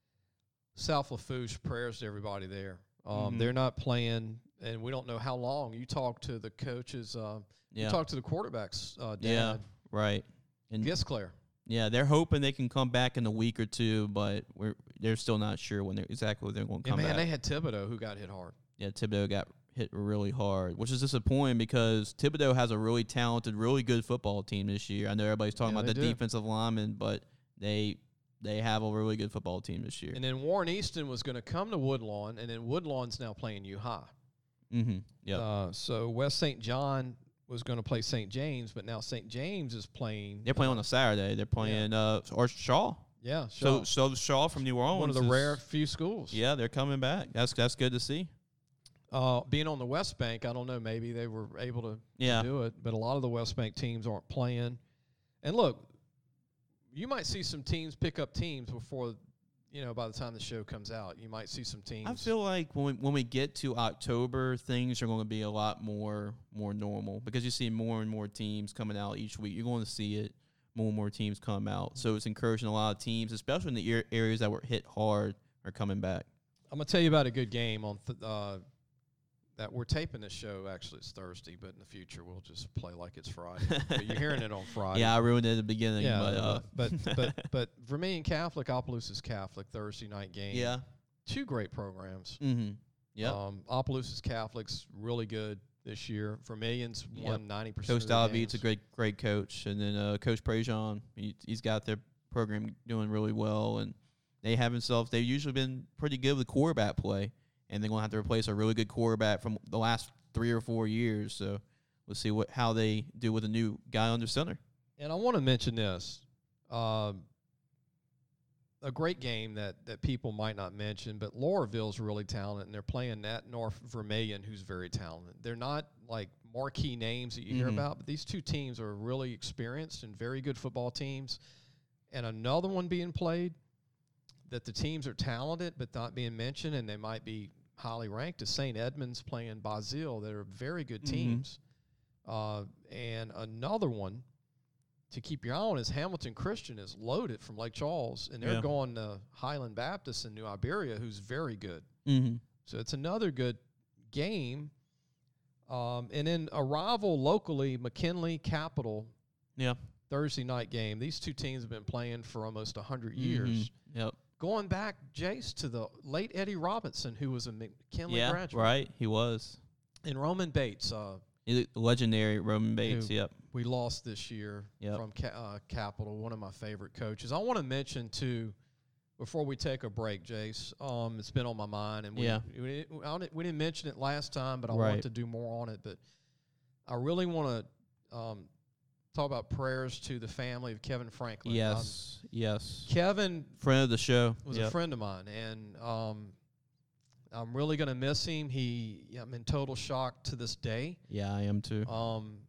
South Lafourche, prayers to everybody there. Um, Mhm. They're not playing, and we don't know how long. You talk to the coaches. Uh, Yeah. You talk to the quarterbacks. Uh, Yeah. dad, Right. And Gisclair. yeah, they're hoping they can come back in a week or two, but we're they're still not sure when they're exactly when they're going to Yeah, come man, back. they had Thibodeau who got hit hard. Yeah, Thibodeau got hit really hard, which is disappointing because Thibodeau has a really talented, really good football team this year. I know everybody's talking Yeah, about the they do. defensive linemen, but they they have a really good football team this year. And then Warren Easton was going to come to Woodlawn, and then Woodlawn's now playing U High. Mm-hmm. Yeah. Uh, so West Saint John was going to play Saint James, but now Saint James is playing. They're playing uh, on a Saturday. They're playing uh or Shaw. Yeah, So Shaw. so Shaw from New Orleans. One of the is- rare few schools. Yeah, they're coming back. That's that's good to see. Uh, being on the West Bank, I don't know, maybe they were able to Yeah. do it, but a lot of the West Bank teams aren't playing. And look, you might see some teams pick up teams before, you know, by the time the show comes out. You might see some teams. I feel like when we, when we get to October, things are going to be a lot more more normal because you see more and more teams coming out each week. You're going to see it, more and more teams come out. So it's encouraging a lot of teams, especially in the ar- areas that were hit hard, are coming back. I'm going to tell you about a good game on th- uh, that we're taping this show. Actually, it's Thursday, but in the future we'll just play like it's Friday. But you're hearing it on Friday. Yeah, I ruined it at the beginning. Yeah, but, uh, but but but, but Vermilion Catholic, Opelousas Catholic, Thursday night game. yeah. Two great programs. Mm-hmm. Yeah. Um, Opelousas Catholic's really good this year. Vermilion's Yep. won ninety percent. Coach David's a great great coach, and then uh, Coach Prejean, he, he's got their program doing really well, and they have themselves. They've usually been pretty good with quarterback play, and they're going to have to replace a really good quarterback from the last three or four years. So we'll see what how they do with a new guy under center. And I want to mention this. Um, a great game that, that people might not mention, but Laurelville's really talented, and they're playing at North Vermilion, who's very talented. They're not like marquee names that you hear Mhm. about, but these two teams are really experienced and very good football teams. And another one being played that the teams are talented but not being mentioned, and they might be highly ranked, is Saint Edmunds playing Basile. They're very good Mhm. teams. Uh, and another one to keep your eye on is Hamilton Christian is loaded from Lake Charles, and they're Yeah. going to Highland Baptist in New Iberia, who's very good. Mm-hmm. So it's another good game. Um, and then a rival locally, McKinley Capital, Yeah. Thursday night game. These two teams have been playing for almost one hundred years. Mm-hmm. Yep. Going back, Jace, to the late Eddie Robinson, who was a McKinley Yeah. graduate. Right. He was. And Roman Bates, uh, He's a legendary Roman Bates. Who- Yep. we lost this year Yep. from Ca- uh, Capital, one of my favorite coaches. I want to mention, too, before we take a break, Jace, um, it's been on my mind, and we, Yeah. we, didn't, I didn't- we didn't mention it last time, but I Right. want to do more on it. But I really want to um, talk about prayers to the family of Kevin Franklin. Yes. yes. Um, Kevin Friend of the show. was Yep. a friend of mine, and um, I'm really going to miss him. He, I'm in total shock to this day. Yeah, I am too. Um,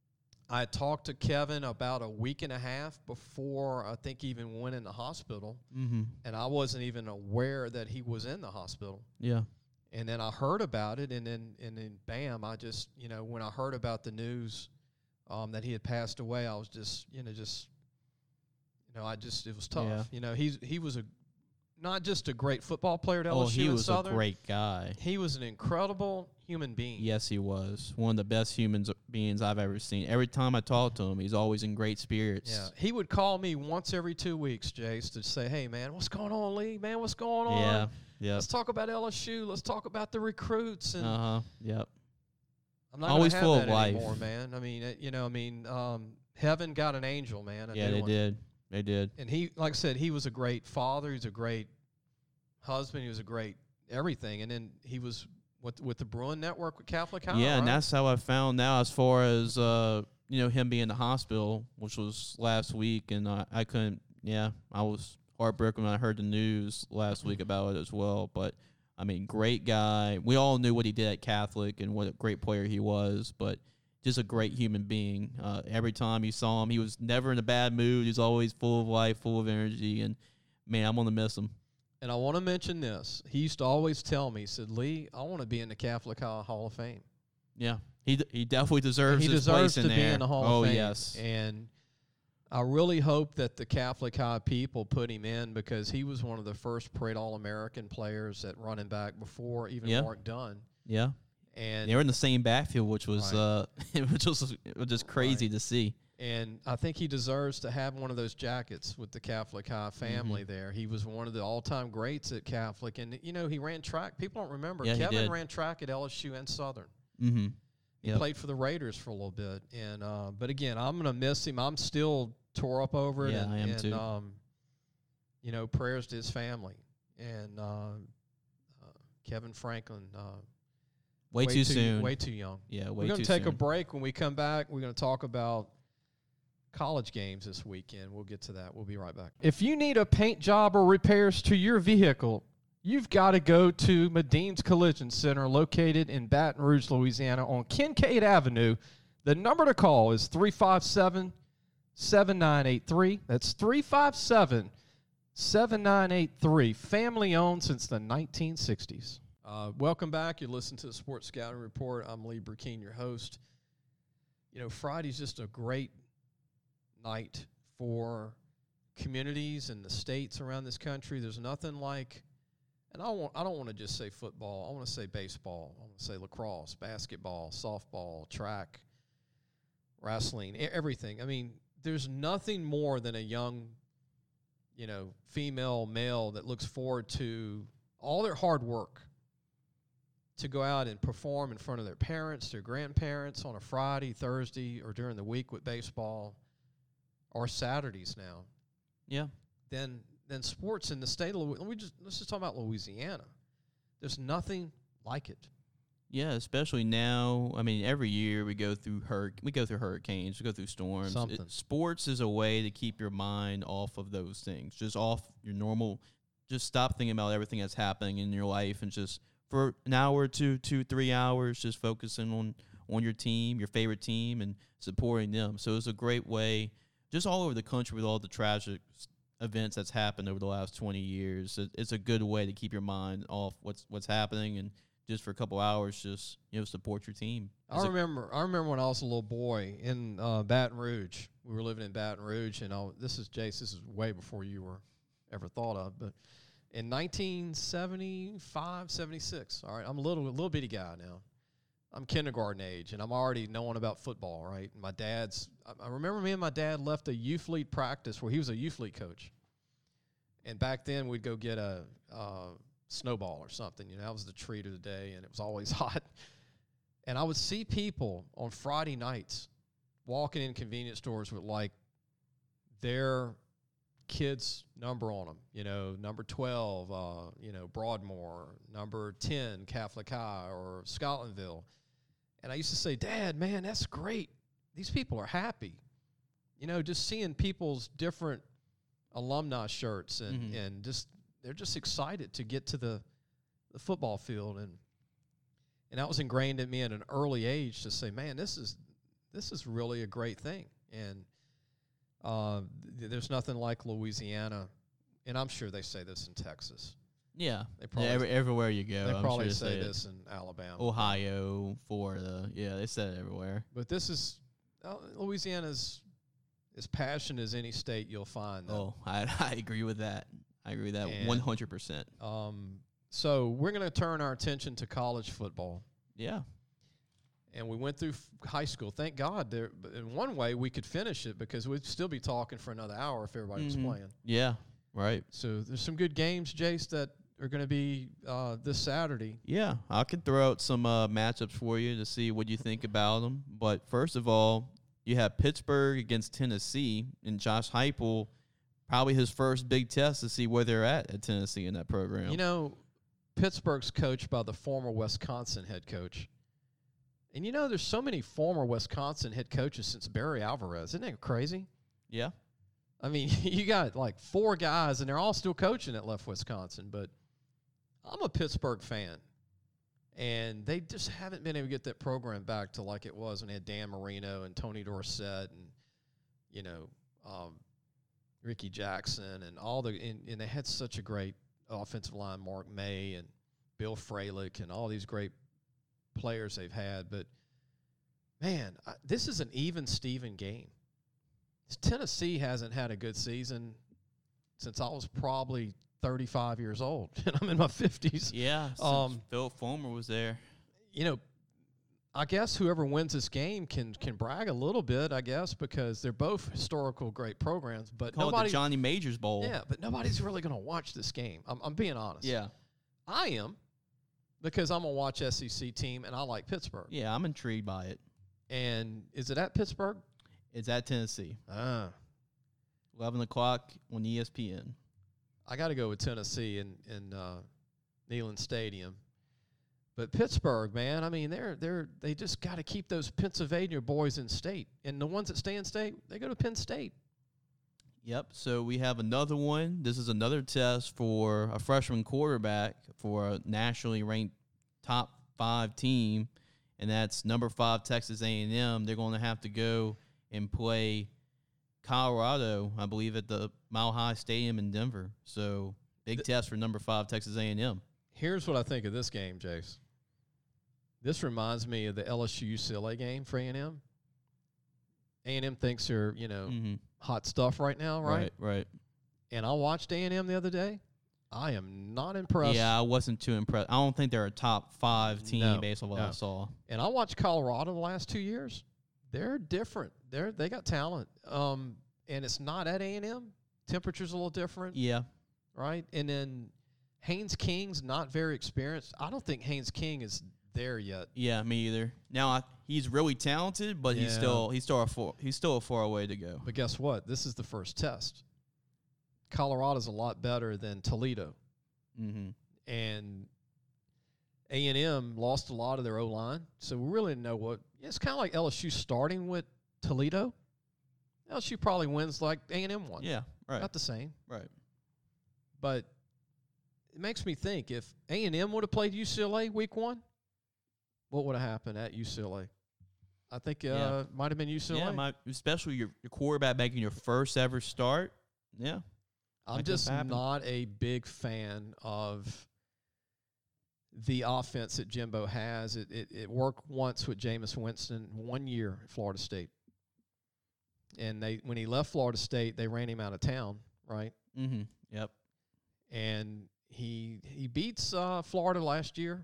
I talked to Kevin about a week and a half before I think he even went in the hospital, Mm-hmm. and I wasn't even aware that he was in the hospital. Yeah. And then I heard about it, and then and then bam, I just, you know, when I heard about the news um, that he had passed away, I was just, you know, just, you know, I just, it was tough. Yeah. You know, he's he was a not just a great football player at L S U Oh, he and was Southern. a great guy. He was an incredible human being. Yes, he was one of the best humans beings I've ever seen. Every time I talk to him, he's always in great spirits. Yeah, he would call me once every two weeks, Jace, to say, "Hey, man, what's going on, Lee? Man, what's going on? Yeah. Yep. Let's talk about L S U. Let's talk about the recruits." And Uh huh. Yep. I'm not always gonna have full that of life. anymore, man. I mean, it, you know, I mean, um, heaven got an angel, man. a Yeah, new they one. did. They did. And he, like I said, he was a great father. He was a great husband. He was a great everything. And then he was with with the Bruin Network with Catholic High. Yeah, and right? that's how I found now as far as uh, you know, him being in the hospital, which was last week, and I, I couldn't. Yeah, I was heartbroken when I heard the news last week about it as well. But I mean, great guy. We all knew what he did at Catholic and what a great player he was, but just a great human being. Uh, every time you saw him, he was never in a bad mood. He was always full of life, full of energy, and man, I'm gonna miss him. And I want to mention this. He used to always tell me, he said, "Lee, I want to be in the Catholic High Hall of Fame." Yeah, he d- he definitely deserves he his deserves place to in be there. in the Hall oh of Fame. yes, And I really hope that the Catholic High people put him in, because he was one of the first parade All-American players at running back before even Yeah. Mark Dunn. yeah. And They were in the same backfield, which was Right. uh, which was which is crazy Right. to see. And I think he deserves to have one of those jackets with the Catholic High family Mm-hmm. there. He was one of the all-time greats at Catholic. And, you know, he ran track. People don't remember. Yeah, he Kevin did. ran track at L S U and Southern. Mm-hmm. He Yep. played for the Raiders for a little bit. And uh, But, again, I'm going to miss him. I'm still tore up over it. Yeah, and, I am and, too. Um, you know, prayers to his family. And uh, uh, Kevin Franklin. Uh, Way, too soon. Way too young. yeah, way We're going too to take soon. a break. When we come back, we're going to talk about college games this weekend. We'll get to that. We'll be right back. If you need a paint job or repairs to your vehicle, you've got to go to Medine's Collision Center located in Baton Rouge, Louisiana on Kincaid Avenue. The number to call is three five seven, seven nine eight three. That's three five seven, seven nine eight three. Family owned since the nineteen sixties. Uh, welcome back. You listen to the Sports Scouting Report. I'm Lee Burkeen, your host. You know, Friday's just a great night for communities and the states around this country. There's nothing like, and I want I don't want to just say football. I want to say baseball. I want to say lacrosse, basketball, softball, track, wrestling, e- everything. I mean, there's nothing more than a young, you know, female, male that looks forward to all their hard work to go out and perform in front of their parents, their grandparents on a Friday, Thursday, or during the week with baseball, or Saturdays now. Yeah. Then, then sports in the state of Louisiana. We just let's just talk about Louisiana. There's nothing like it. Yeah, especially now. I mean, every year we go through hur- we go through hurricanes, we go through storms. Something. It, sports is a way to keep your mind off of those things, just off your normal. Just stop thinking about everything that's happening in your life, and just for an hour or two, two, three hours, just focusing on on your team, your favorite team, and supporting them. So it's a great way, just all over the country with all the tragic s- events that's happened over the last twenty years. It, it's a good way to keep your mind off what's what's happening, and just for a couple hours, just, you know, support your team. I It's a- remember. I remember when I was a little boy in uh, Baton Rouge. We were living in Baton Rouge, and I, this is Jace. This is way before you were ever thought of, but in nineteen seventy-five, seventy-six. All right, I'm a little, a little bitty guy now. I'm kindergarten age, and I'm already knowing about football. Right, my dad's. I, I remember me and my dad left a youth league practice where he was a youth league coach, and back then we'd go get a uh, snowball or something. You know, that was the treat of the day, and it was always hot. And I would see people on Friday nights walking in convenience stores with like their kids' number on them, you know, number twelve, uh, you know, Broadmoor, number ten, Catholic High, or Scotlandville. And I used to say, Dad, man, that's great. These people are happy. You know, just seeing people's different alumni shirts and, Mhm. and just they're just excited to get to the, the football field. And and that was ingrained in me at an early age to say, man, this is this is really a great thing. And uh, th- there's nothing like Louisiana, and I'm sure they say this in Texas. yeah, They probably every, everywhere you go. they I'm probably sure say it. this in Alabama. Ohio, Florida. Yeah, they said it everywhere. But this is uh, Louisiana's as passionate as any state you'll find. Though. Oh, I, I agree with that. I agree with that And- one hundred percent. Um, so we're going to turn our attention to college football. Yeah. And we went through f- high school. Thank God. There, but in one way, we could finish it because we'd still be talking for another hour if everybody Mhm. was playing. Yeah, right. So there's some good games, Jace, that are going to be uh, this Saturday. Yeah, I could throw out some uh, matchups for you to see what you think about them. But first of all, you have Pittsburgh against Tennessee, and Josh Heupel, probably his first big test to see where they're at at Tennessee in that program. You know, Pittsburgh's coached by the former Wisconsin head coach. And you know, there's so many former Wisconsin head coaches since Barry Alvarez. Isn't that crazy? Yeah, I mean, you got like four guys, and they're all still coaching at left Wisconsin. But I'm a Pittsburgh fan, and they just haven't been able to get that program back to like it was when they had Dan Marino and Tony Dorsett and, you know, um, Ricky Jackson and all the and, and they had such a great offensive line, Mark May and Bill Fralick and all these great players they've had. But, man, I, this is an even-Steven game. Tennessee hasn't had a good season since I was probably thirty-five years old, and I'm in my fifties. yeah. Since Um, Phil Fulmer was there. You know, I guess whoever wins this game can can brag a little bit, I guess, because they're both historical great programs. But Call nobody, it the Johnny Majors Bowl. yeah, but nobody's really going to watch this game. I'm, I'm being honest. Yeah. I am, because I'm going to watch S E C team, and I like Pittsburgh. Yeah, I'm intrigued by it. And is it at Pittsburgh? It's at Tennessee. Ah, eleven o'clock on E S P N. I got to go with Tennessee in in uh, Neyland Stadium. But Pittsburgh, man, I mean, they're they're they just got to keep those Pennsylvania boys in state, and the ones that stay in state, they go to Penn State. Yep. So we have another one. This is another test for a freshman quarterback for a nationally ranked top five team, and that's number five Texas A and M. They're going to have to go and play Colorado, I believe, at the Mile High Stadium in Denver. So big Th- test for number five Texas A and M. Here's what I think of this game, Jace. This reminds me of the L S U U C L A game for A and M. A and M thinks they're, you know, Mm-hmm. hot stuff right now, right? Right, right. And I watched A and M the other day. I am not impressed. Yeah, I wasn't too impressed. I don't think they're a top five team No, based on what no. I saw. And I watched Colorado the last two years. They're different. They're they got talent. Um, and it's not at A and M. Temperature's a little different, Yeah. right? And then Haynes King's not very experienced. I don't think Haynes King is there yet. Yeah, me either. Now I, he's really talented, but he's Yeah. still he's still a far, he's still a far way to go. But guess what? This is the first test. Colorado's a lot better than Toledo. Mm-hmm. And A and M lost a lot of their O-line, so we really didn't know what. It's kind of like L S U starting with Toledo. L S U probably wins like A and M won. Yeah, right, Not the same. right. But it makes me think, if A and M would have played U C L A week one, what would have happened at U C L A? I think uh, Yeah. might have been U C L A. Yeah, my, especially your, your quarterback making your first ever start. Yeah, I'm Might just have happened. not a big fan of the offense that Jimbo has. It, it it worked once with Jameis Winston, one year at Florida State. And they when he left Florida State, they ran him out of town, right? mm-hmm. Yep. And he he beats uh, Florida last year.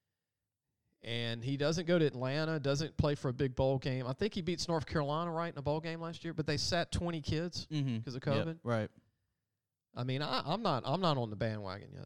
And he doesn't go to Atlanta, doesn't play for a big bowl game. I think he beats North Carolina, right, in a bowl game last year, but they sat twenty kids Mm-hmm. because of COVID. Right. I mean, I, I'm not I'm not on the bandwagon yet.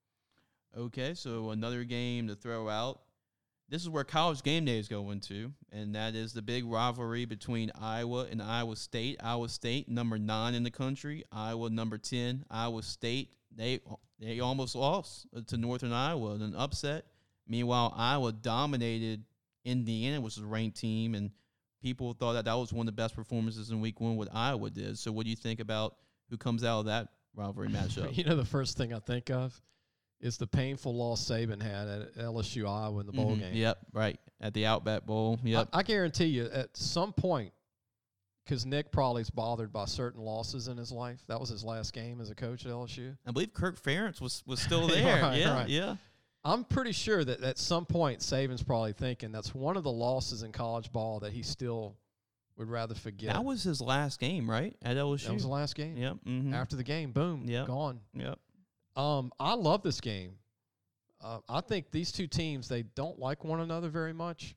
Okay, so another game to throw out. This is where College Game Day is going to, and that is the big rivalry between Iowa and Iowa State. Iowa State, number nine in the country. Iowa, number ten. Iowa State, they they almost lost to Northern Iowa in an upset. Meanwhile, Iowa dominated Indiana, which is a ranked team, and people thought that that was one of the best performances in week one, what Iowa did. So what do you think about who comes out of that rivalry matchup? You know, the first thing I think of is the painful loss Saban had at L S U Iowa in the bowl Mhm. game. Yep, right, at the Outback Bowl. Yep. I, I guarantee you, at some point, because Nick probably is bothered by certain losses in his life. That was his last game as a coach at L S U. I believe Kirk Ferentz was, was still there. Right, yeah, right. yeah. I'm pretty sure that at some point Saban's probably thinking that's one of the losses in college ball that he still would rather forget. That was his last game, right, at L S U? That was the last game. Yep. Mm-hmm. After the game, boom, Yep. gone. Yep. Um, I love this game. Uh, I think these two teams, they don't like one another very much,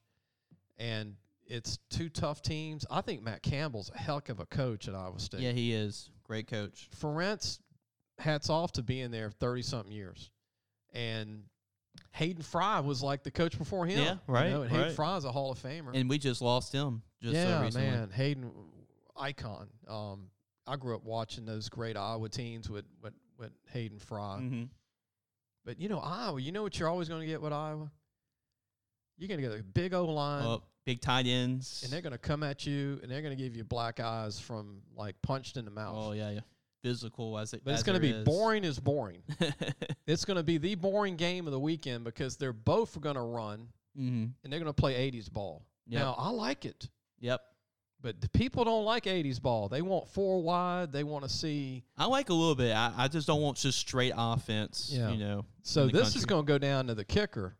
and it's two tough teams. I think Matt Campbell's a heck of a coach at Iowa State. Yeah, he is. Great coach. Ferentz, hats off to being there thirty-something years. And Hayden Fry was like the coach before him. Yeah, right, You know, and Hayden right. Fry's a Hall of Famer. And we just lost him just yeah, uh, recently. man, Hayden, icon. Um, I grew up watching those great Iowa teams with, with, with Hayden Fry. Mm-hmm. But, you know, Iowa, you know what you're always going to get with Iowa? You're going to get a big O-line, Uh, big tight ends. and they're going to come at you, and they're going to give you black eyes from, like, punched in the mouth. Oh, yeah, yeah. Physical as it But it's as going to be there is. boring as boring. It's going to be the boring game of the weekend because they're both going to run, mm-hmm. and they're going to play eighties ball. Yep. Now, I like it. Yep. But the people don't like eighties ball. They want four wide. They want to see. I like a little bit. I, I just don't want just straight offense, Yeah. you know. So in the this is country. going to go down to the kicker.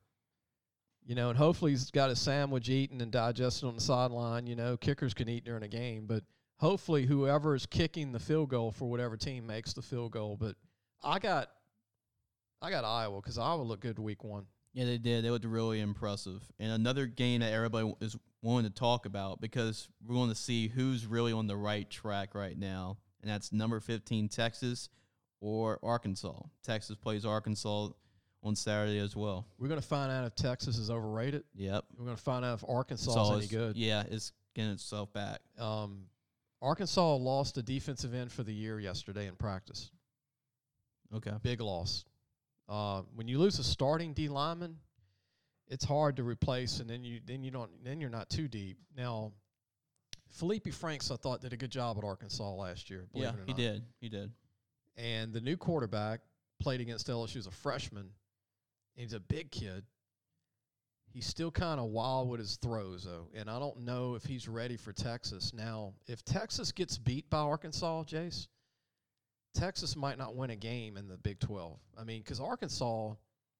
You know, and hopefully he's got his sandwich eaten and digested on the sideline. You know, kickers can eat during a game. But hopefully whoever is kicking the field goal for whatever team makes the field goal. But I got I got Iowa because Iowa looked good week one. Yeah, they did. They looked really impressive. And another game that everybody is wanting to talk about because we're going to see who's really on the right track right now, and that's number fifteen, Texas, or Arkansas. Texas plays Arkansas on Saturday as well. We're going to find out if Texas is overrated. Yep. We're going to find out if Arkansas So is any it's- good. Yeah, it's getting itself back. Um, Arkansas lost a defensive end for the year yesterday in practice. Okay. Big loss. Uh, when you lose a starting D lineman, it's hard to replace, and then you then you don't then you're not too deep. Now, Felipe Franks, I thought, did a good job at Arkansas last year. Believe Yeah, it or he not. did. He did. And the new quarterback played against L S U as a freshman. He's a big kid. He's still kind of wild with his throws, though, and I don't know if he's ready for Texas. Now, if Texas gets beat by Arkansas, Jace, Texas might not win a game in the Big twelve. I mean, because Arkansas,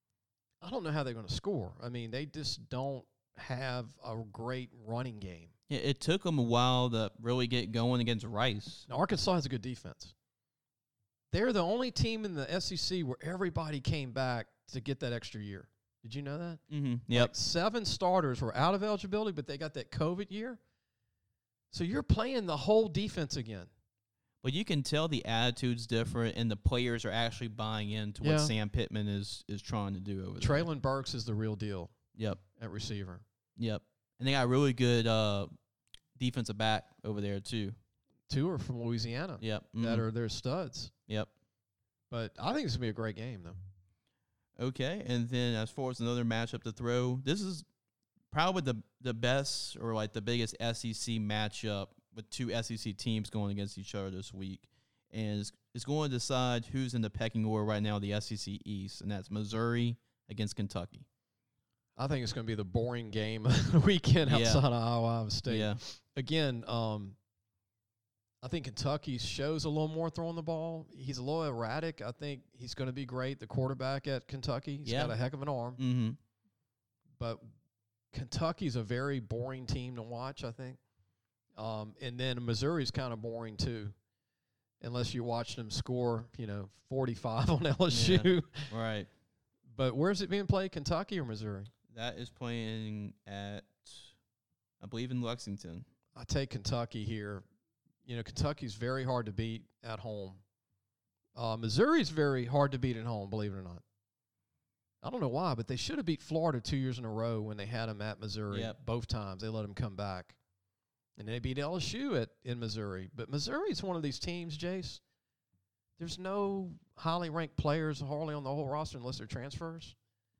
I don't know how they're going to score. I mean, they just don't have a great running game. It, it took them a while to really get going against Rice. Now, Arkansas has a good defense. They're the only team in the S E C where everybody came back to get that extra year. Did you know that? Mm-hmm. Yep. Like seven starters were out of eligibility, but they got that COVID year. So you're playing the whole defense again. But you can tell the attitude's different, and the players are actually buying into Yeah. what Sam Pittman is is trying to do over there. Traylon Burks is the real deal Yep. at receiver. Yep. And they got a really good uh, defensive back over there, too. Two are from Louisiana Yep. that mhm, are their studs. Yep. But I think it's going to be a great game, though. Okay. And then as far as another matchup to throw, this is probably the, the best or like the biggest S E C matchup with two S E C teams going against each other this week. And it's, it's going to decide who's in the pecking order right now, the S E C East, and that's Missouri against Kentucky. I think it's going to be the boring game of the weekend Yeah. outside of Iowa State. Yeah. Again, um, I think Kentucky shows a little more throwing the ball. He's a little erratic. I think he's going to be great. The quarterback at Kentucky, he's Yeah. got a heck of an arm. Mm-hmm. But Kentucky's a very boring team to watch, I think. Um, and then Missouri's kind of boring too, unless you watch them score, you know, forty-five on L S U. Right. But where's it being played, Kentucky or Missouri? That is playing at, I believe, in Lexington. I take Kentucky here. You know, Kentucky's very hard to beat at home. Uh, Missouri's very hard to beat at home, believe it or not. I don't know why, but they should have beat Florida two years in a row when they had them at Missouri. Yep. Both times. They let them come back. And they beat L S U at in Missouri. But Missouri's one of these teams, Jace. There's no highly ranked players hardly on the whole roster unless they're transfers.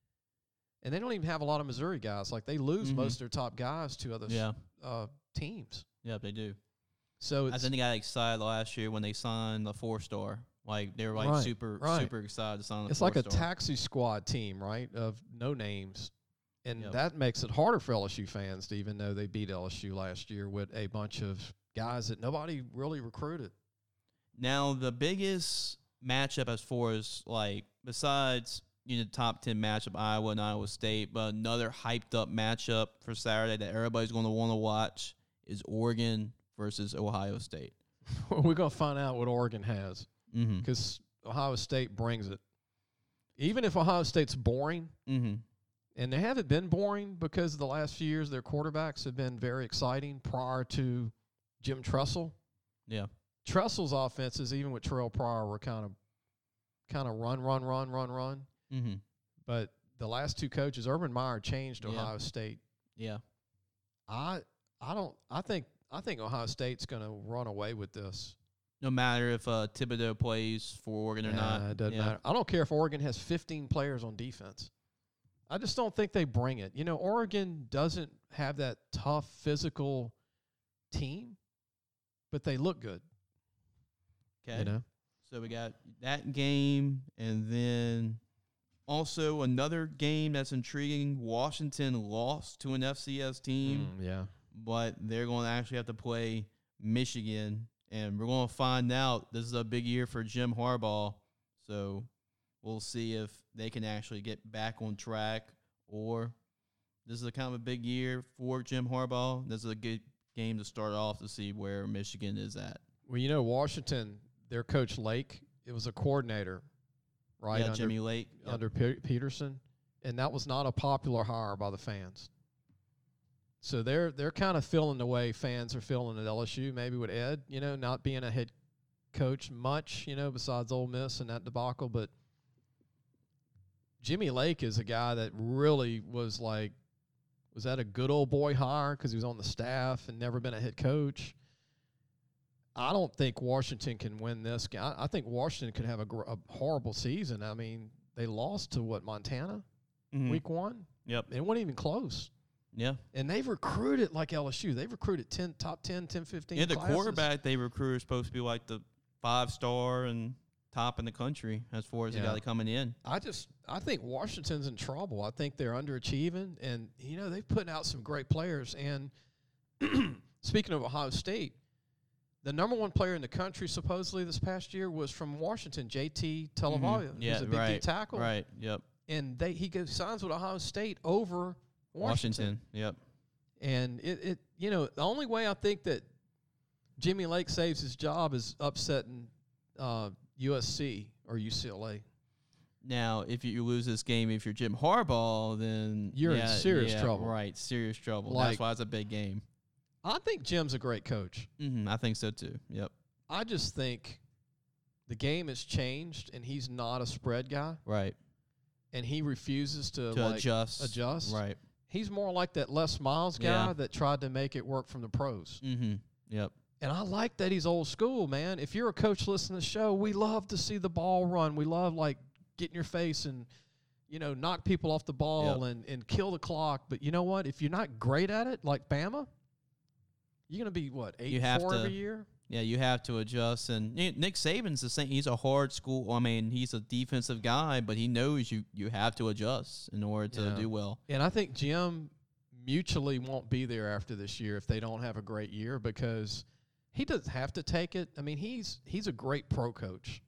And they don't even have a lot of Missouri guys. Like, they lose Mhm. most of their top guys to other Yeah. uh, teams. Yep, they do. So I it's think they got excited last year when they signed the four star. Like they were like Right, super right. super excited to sign the it's four like a star. taxi squad team, right, of no names. And Yep. that makes it harder for L S U fans to even though they beat L S U last year with a bunch of guys that nobody really recruited. Now the biggest matchup as far as like besides you know the top ten matchup Iowa and Iowa State, but another hyped up matchup for Saturday that everybody's going to want to watch is Oregon versus Ohio State. We're going to find out what Oregon has Mm-hmm. because Ohio State brings it. Even if Ohio State's boring, Mm-hmm. and they haven't been boring because the last few years their quarterbacks have been very exciting prior to Jim Tressel. Yeah. Tressel's offenses, even with Terrell Pryor, were kind of kind of run, run, run, run, run. Mm-hmm. But the last two coaches, Urban Meyer changed Yeah. Ohio State. Yeah. I I don't I think I think Ohio State's going to run away with this. No matter if uh, Thibodeau plays for Oregon or Nah, not. it doesn't yeah. matter. I don't care if Oregon has fifteen players on defense. I just don't think they bring it. You know, Oregon doesn't have that tough physical team, but they look good. Okay. You know, So we got that game, and then also another game that's intriguing. Washington lost to an F C S team, Mm, yeah. but they're going to actually have to play Michigan, and we're going to find out. This is a big year for Jim Harbaugh, so we'll see if they can actually get back on track, or this is a kind of a big year for Jim Harbaugh. This is a good game to start off to see where Michigan is at. Well, you know, Washington, their coach Lake, it was a coordinator, right? Yeah, under, Jimmy Lake. Yep. under Pe- Peterson. and that was not a popular hire by the fans. So they're they're kind of feeling the way fans are feeling at L S U, maybe with Ed, you know, not being a head coach much, you know, besides Ole Miss and that debacle. But Jimmy Lake is a guy that really was like, was that a good old boy hire because he was on the staff and never been a head coach? I don't think Washington can win this game. I, I think Washington could have a, gr- a horrible season. I mean, they lost to, what, Montana Mhm. week one? Yep. It wasn't even close. Yeah. And they've recruited like L S U. They've recruited ten, top ten, ten, fifteen Yeah, the classes. quarterback they recruit is supposed to be like the five star and top in the country as far as Yeah. the guy coming in. I just I think Washington's in trouble. I think they're underachieving, and you know they've put out some great players. And speaking of Ohio State, the number one player in the country supposedly this past year was from Washington, J T Talavera. Yeah, He's a big right, D tackle, Right. Yep. and they he goes signs with Ohio State over Washington. Washington. Yep. And it, it you know the only way I think that Jimmy Lake saves his job is upsetting uh, U S C or U C L A. Now, if you lose this game, if you're Jim Harbaugh, then You're in yeah, serious yeah, trouble. Right, serious trouble. Like- That's why it's a big game. I think Jim's a great coach. hmm I think so too. Yep. I just think the game has changed, and he's not a spread guy, Right. and he refuses to, To like adjust. adjust. Right. He's more like that Les Miles guy Yeah. that tried to make it work from the pros. Mm-hmm. Yep. And I like that he's old school, man. If you're a coach listening to the show, we love to see the ball run. We love, like, get in your face and, you know, knock people off the ball Yep. and, and kill the clock. But you know what? If you're not great at it, like Bama, you're going to be, what, eight You and have four to- every year? Yeah, you have to adjust. And you know, Nick Saban's the same. He's a hard school. I mean, he's a defensive guy, but he knows you you have to adjust in order to Yeah. do well. And I think Jim mutually won't be there after this year if they don't have a great year, because he doesn't have to take it. I mean, he's he's a great pro coach.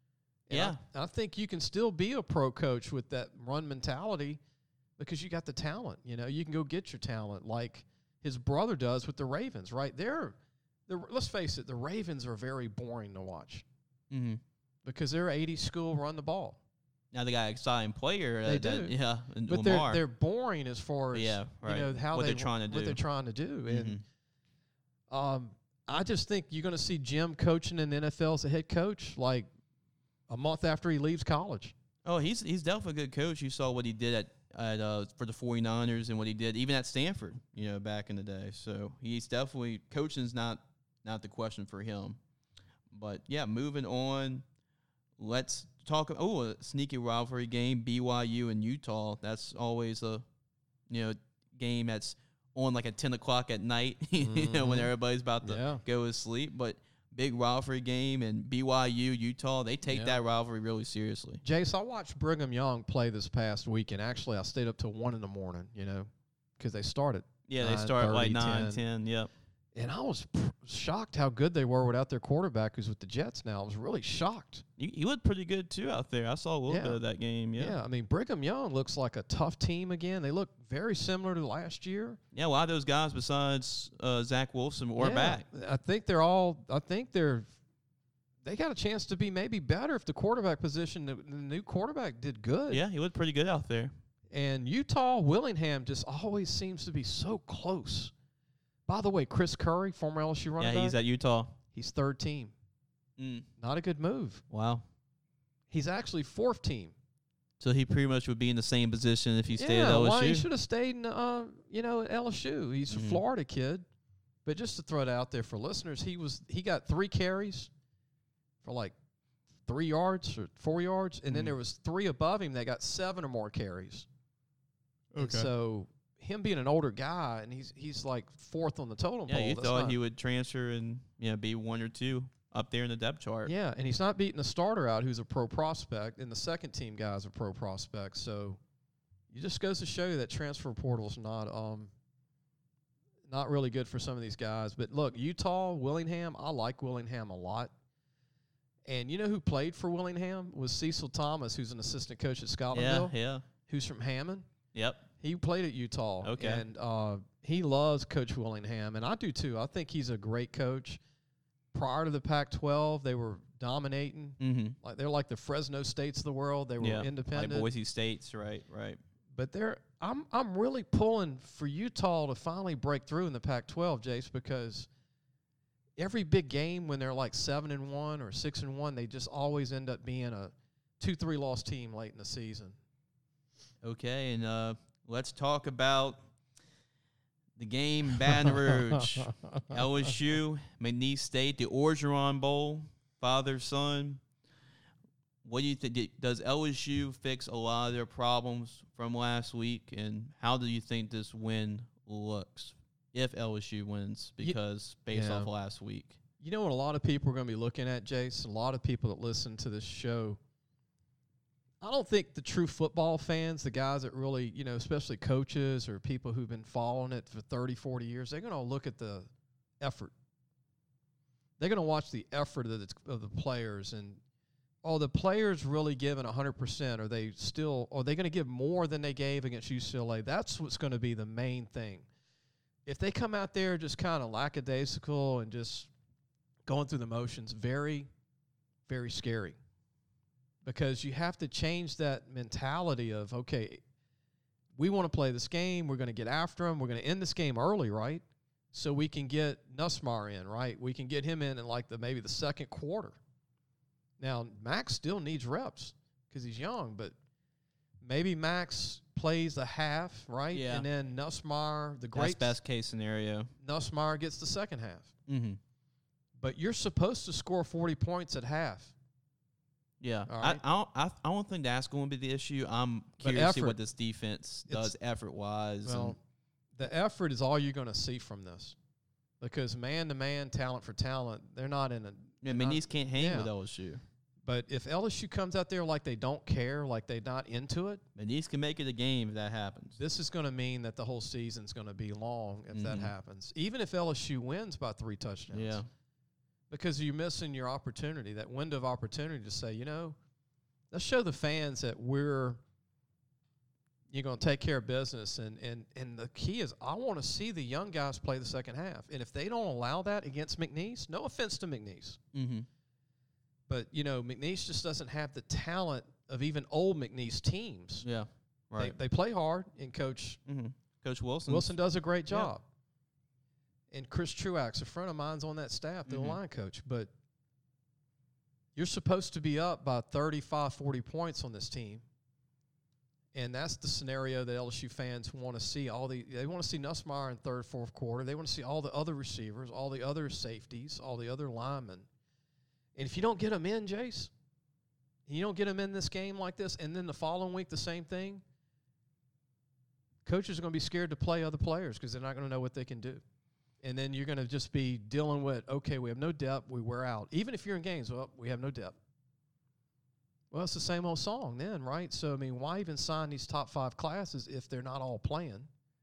And Yeah. I, I think you can still be a pro coach with that run mentality because you got the talent. You know, you can go get your talent like his brother does with the Ravens, right? They're, they're let's face it, the Ravens are very boring to watch Mm-hmm. because they're eighties school run the ball. Now they got an exciting player. They that, that- do. yeah, and But Lamar. they're they're boring as far as Yeah, right. you know how What they they're trying to what do. they're trying to do. And Mhm. um, I just think you're going to see Jim coaching in the N F L as a head coach like a month after he leaves college. Oh, he's he's definitely a good coach. You saw what he did at at uh, for the 49ers and what he did even at Stanford, you know, back in the day. So he's definitely coaching's not not the question for him. But yeah, moving on, let's talk. Oh, a sneaky rivalry game, B Y U and Utah. That's always a you know game that's on like at ten o'clock at night, you know, when Mhm. everybody's about to Yeah. go to sleep. But big rivalry game, and B Y U, Utah, they take Yeah. that rivalry really seriously. Jace, I watched Brigham Young play this past weekend. Actually, I stayed up till one in the morning, you know, because they started. Yeah, they nine start at like thirty, nine, ten. ten. Yep. And I was pr- shocked how good they were without their quarterback, who's with the Jets now. I was really shocked. He, he looked pretty good too out there. I saw a little Yeah. bit of that game. Yeah. Yeah. yeah. I mean, Brigham Young looks like a tough team again. They look very similar to last year. a lot of those guys besides uh, Zach Wilson were Yeah, back. I think they're all. I think they're. They got a chance to be maybe better if the quarterback position. The, the new quarterback did good. Yeah, he looked pretty good out there. And Utah Willingham just always seems to be so close. By the way, Chris Curry, former L S U running Yeah, back, he's at Utah. he's third team. Mm. Not a good move. Wow. He's actually fourth team. So he pretty much would be in the same position if he stayed at yeah, L S U. why he should have stayed in, uh, you know, at L S U. He's Mhm. a Florida kid. But just to throw it out there for listeners, he was he got three carries for like three yards or four yards, and then Mhm. there was three above him that got seven or more carries. And so him being an older guy, and he's he's like fourth on the totem yeah, pole. you that's thought not- he would transfer and you know be one or two up there in the depth chart. Yeah, and he's not beating a starter out who's a pro prospect, and the second team guy's a pro prospect. So it just goes to show you that transfer portal's not um not really good for some of these guys. But look, Utah, Willingham, I like Willingham a lot. And you know who played for Willingham was Cecil Thomas, who's an assistant coach at yeah, Scotlandville, yeah. who's from Hammond. Yep. He played at Utah. Okay. And uh, he loves Coach Willingham, and I do too. I think he's a great coach. Prior to the Pac twelve, they were dominating. Mm-hmm. Like they're like the Fresno States of the world. They were Yeah. independent. Like Boise State's, right, right. But they're I'm I'm really pulling for Utah to finally break through in the Pac twelve, Jace, because every big game when they're like seven and one or six and one, they just always end up being a two three loss team late in the season. Okay, and uh, let's talk about the game in Baton Rouge. L S U, McNeese State, the Orgeron Bowl, father son. What do you think? Does L S U fix a lot of their problems from last week, and how do you think this win looks if L S U wins? Because based yeah. off last week, you know what a lot of people are going to be looking at, Jace. A lot of people that listen to this show. I don't think the true football fans, the guys that really, you know, especially coaches or people who've been following it for thirty, forty years, they're going to look at the effort. They're going to watch the effort of the, of the players and. Oh, the players really giving one hundred percent? Are they still – are they going to give more than they gave against U C L A? That's what's going to be the main thing. If they come out there just kind of lackadaisical and just going through the motions, very, very scary. Because you have to change that mentality of, okay, we want to play this game. We're going to get after them. We're going to end this game early, right? So we can get Nussmeier in, right? We can get him in in like the maybe the second quarter. Now, Max still needs reps because he's young, but maybe Max plays a half, right? Yeah. And then Nussmeier, the great that's best case scenario. Nussmeier gets the second half. Mm-hmm. But you're supposed to score forty points at half. Yeah. All I, right. I, don't, I, I don't think that's going to be the issue. I'm But curious to see effort. what this defense does effort-wise. Well, the effort is all you're going to see from this because man-to-man, talent for talent, they're not in a Yeah, McNeese can't hang yeah. with L S U. But if L S U comes out there like they don't care, like they're not into it, McNeese can make it a game if that happens. this is going to mean that the whole season's going to be long if that Mhm. happens. Even if L S U wins by three touchdowns. Yeah. Because you're missing your opportunity, that window of opportunity to say, you know, let's show the fans that we're you're going to take care of business. And, and, and the key is I want to see the young guys play the second half. And if they don't allow that against McNeese, no offense to McNeese. Mm-hmm. But, you know, McNeese just doesn't have the talent of even old McNeese teams. Yeah. Right. They, they play hard, and Coach mm-hmm. Coach Wilson. Wilson does a great job. And Chris Truax, a friend of mine's on that staff, the Mhm. line coach. But you're supposed to be up by thirty-five, forty points on this team. And that's the scenario that L S U fans want to see. All the They want to see Nussmeier in third, fourth quarter. They want to see all the other receivers, all the other safeties, all the other linemen. And if you don't get them in, Jace, you don't get them in this game like this, and then the following week the same thing, coaches are going to be scared to play other players because they're not going to know what they can do. And then you're going to just be dealing with, okay, we have no depth, we wear out. Even if you're in games, well, we have no depth. Well, it's the same old song then, right? So, I mean, why even sign these top five classes if they're not all playing?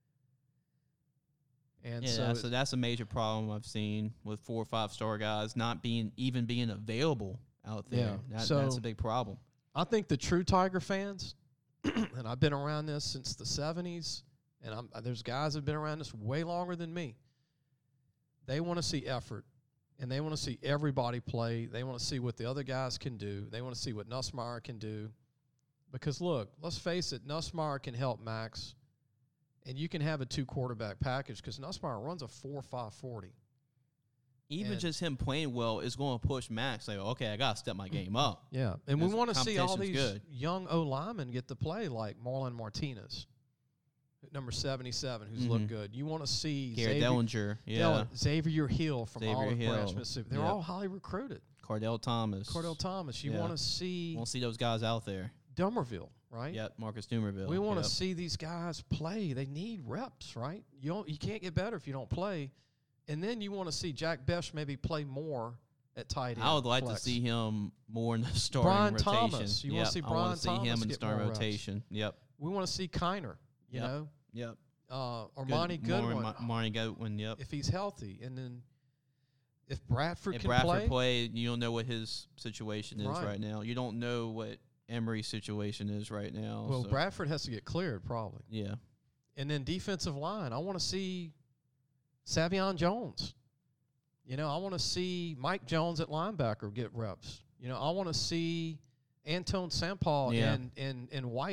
And yeah, so that's it, a, that's a major problem I've seen with four or five star guys not being even being available out there. Yeah, That, so- that's a big problem. I think the true Tiger fans, and I've been around this since the seventies, and I'm, there's guys that have been around this way longer than me. They want to see effort, and they want to see everybody play. They want to see what the other guys can do. They want to see what Nussmeier can do. Because, look, let's face it, Nussmeier can help Max, and you can have a two-quarterback package because Nussmeier runs a four five forty. Even And- just him playing well is going to push Max. Like, okay, I got to step my game up. Yeah, and we Because want to see all these competition's good. young O-linemen get to play like Marlon Martinez, number seventy-seven, who's looked Mhm. good. You want to see Garrett Xavier, Dellinger, yeah. Dell- Xavier Hill from Xavier Olive Branch, Hill. Mississippi. They're Yep. all highly recruited. Cardell Thomas. Cordell Thomas. You Yeah. want to see We'll see those guys out there. Dummerville, right? Yep, Marcus Dumerville. We want to yep. see these guys play. They need reps, right? You don't, you can't get better if you don't play. And then you want to see Jack Besh maybe play more at tight end. I would like flex. to see him more in the starting Brian rotation. Thomas. You wanna Yep, see I wanna Brian see Thomas him in the get starting more reps. rotation. Yep. We want to see Kiner, you Yep. know, Yep. uh, Armani Good- Goodwin, Mar- Marnie Goodwin, yep. if he's healthy. And then if Bradford If can Bradford play, play, you don't know what his situation is Right. right, now. You don't know what Emery's situation is right now. well, so, Bradford has to get cleared probably. yeah. And then defensive line, I want to see Savion Jones. You know, I want to see Mike Jones at linebacker get reps. You know, I want to see Antone Sampaw Yeah. and, and, and White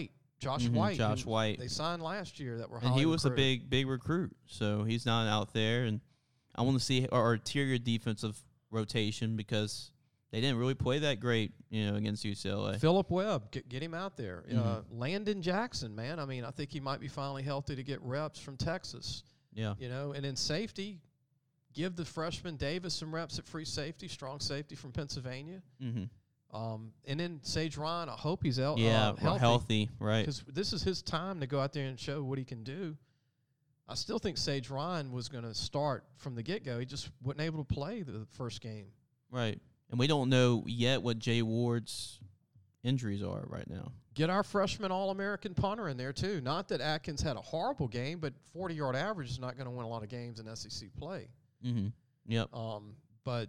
Josh Mhm, White. Josh who White. They signed last year that were And highly he was recruited. a big, big recruit, so he's not out there. And I want to see our interior defensive rotation because they didn't really play that great, you know, against U C L A. Phillip Webb, get, get him out there. Uh, Mhm. Landon Jackson, man. I mean, I think he might be finally healthy to get reps from Texas. Yeah. You know, and in safety, give the freshman Davis some reps at free safety, strong safety from Pennsylvania. Mm-hmm. Um, and then Sage Ryan, I hope he's el- Yeah, uh, we're healthy. healthy, right? Because this is his time to go out there and show what he can do. I still think Sage Ryan was going to start from the get-go. He just wasn't able to play the first game. Right. And we don't know yet what Jay Ward's injuries are right now. Get our freshman All-American punter in there, too. Not that Atkins had a horrible game, but forty-yard average is not going to win a lot of games in S E C play. Mm-hmm. Yep. Um, but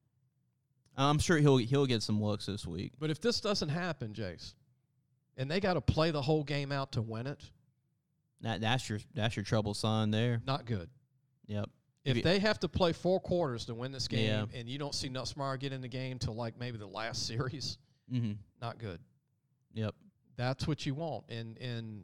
I'm sure he'll he'll get some looks this week. but if this doesn't happen, Jace, and they got to play the whole game out to win it, That that's your that's your trouble sign there. not good. Yep. If you- they have to play four quarters to win this game, Yeah. and you don't see Nussmeier get in the game till like maybe the last series, Mm-hmm. not good. Yep. That's what you want, and and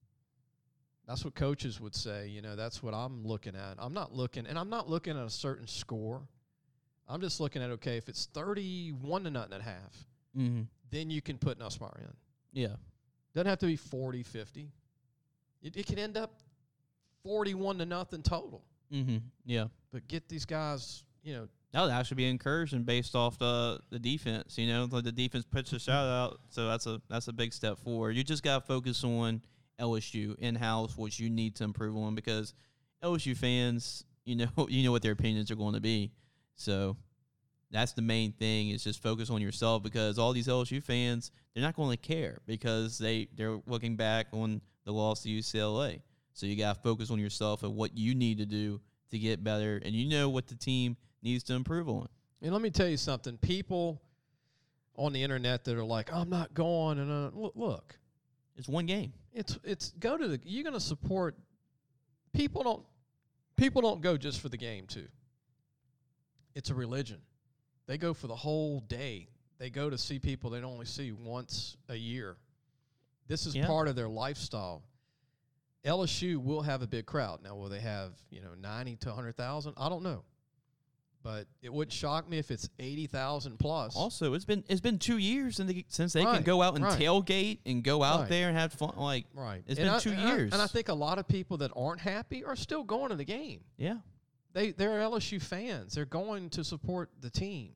that's what coaches would say. You know, that's what I'm looking at. I'm not looking, and I'm not looking at a certain score. I'm just looking at, okay, if it's thirty-one to nothing at half, Mm-hmm. then you can put Nussmeier in. Yeah. Doesn't have to be forty, fifty. It, it could end up forty-one to nothing total. Mm-hmm. Yeah. But get these guys, you know, That would actually be encouraging based off the the defense. You know, like the defense puts a shout out, so that's a that's a big step forward. You just got to focus on L S U in house, which you need to improve on because L S U fans, you know, you know what their opinions are going to be. So that's the main thing is just focus on yourself because all these L S U fans, they're not going to care because they they're looking back on the loss to U C L A. So you got to focus on yourself and what you need to do to get better, and you know what the team needs to improve on. and let me tell you something. People on the internet that are like, I'm not going, and uh, look, look, It's one game. it's it's go to the. You're going to support. People don't. People don't go just for the game too. It's a religion. They go for the whole day. They go to see people they only see once a year. This is Yeah. part of their lifestyle. L S U will have a big crowd. Now, will they have, you know, ninety to one hundred thousand? I don't know. But it wouldn't shock me if it's eighty thousand plus. Also, it's been it's been two years and they, since they Right, can go out and right. tailgate and go out Right. there and have fun. Like, Right. It's And been I- two and I- years. and I think a lot of people that aren't happy are still going to the game. yeah, They, they're L S U fans. They're going to support the team.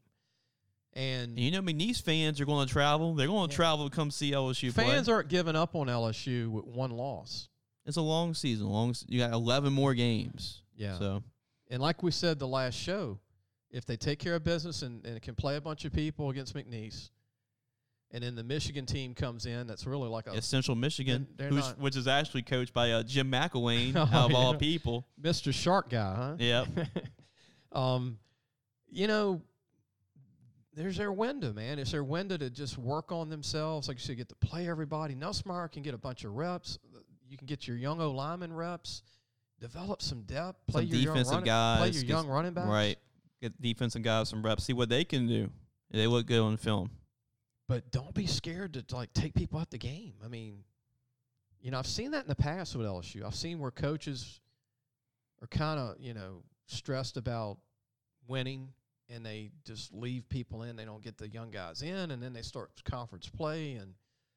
And and you know, McNeese fans are going to travel. They're going to Yeah. travel to come see L S U fans play. aren't giving up on L S U with one loss. It's a long season. Long. s- You got eleven more games. Yeah. So And like we said the last show, if they take care of business and, and can play a bunch of people against McNeese, and then the Michigan team comes in, that's really like a it's Central Michigan, they're who's, not- which is actually coached by uh, Jim McElwain, Oh, out of all yeah. people. Mister Shark guy, huh? Yep. um, you know, there's their window, man. It's their window to just work on themselves. Like you said, get to play everybody. Nussmeier can get a bunch of reps. You can get your young O lineman reps. Develop some depth. Play Some your young defensive running, guys. Play your get- young running backs. Right. Get defensive guys some reps. See what they can do. They look good on film. But don't be scared to like take people out the game. I mean, you know, I've seen that in the past with L S U. I've seen where coaches are kind of, you know, stressed about winning and they just leave people in. They don't get the young guys in, and then they start conference play, and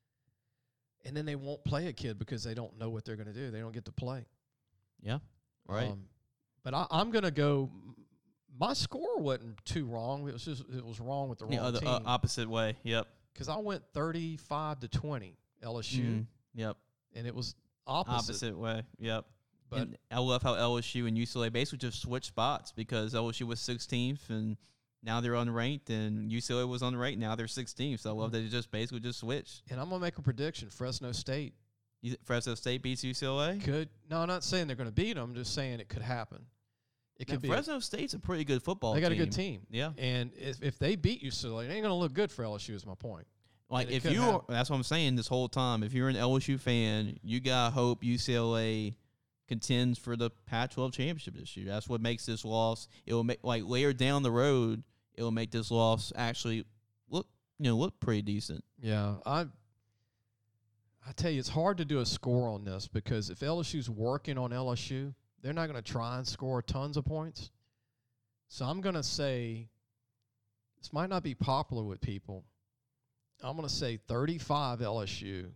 and then they won't play a kid because they don't know what they're going to do. They don't get to play. Yeah. Right. Um, but I, I'm going to go. My score wasn't too wrong. It was just it was wrong with the The wrong other team. uh, opposite way. Yep. Because I went thirty-five to twenty L S U, Mhm. Yep. and it was opposite. Opposite way. Yep. But And I love how L S U and U C L A basically just switched spots because L S U was sixteenth and now they're unranked, and U C L A was unranked. Now they're sixteenth. So I love that they just basically just switched. and I'm gonna make a prediction: Fresno State You th- Fresno State beats U C L A. could. No, I'm not saying they're going to beat them. I'm just saying it could happen. It Now, could be. a- Fresno State's a pretty good football they got team. a good team, Yeah. and if if they beat U C L A, it ain't going to look good for L S U. Is my point. Like And it if could you, happen. that's what I'm saying this whole time. If you're an L S U fan, you got to hope U C L A contends for the Pac twelve championship this year. That's what makes this loss. It will make like later down the road, it will make this loss actually look, you know, look pretty decent. Yeah, I. I tell you, it's hard to do a score on this because if L S U's working on L S U, they're not going to try and score tons of points. So I'm going to say, this might not be popular with people. I'm going to say thirty-five L S U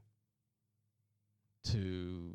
to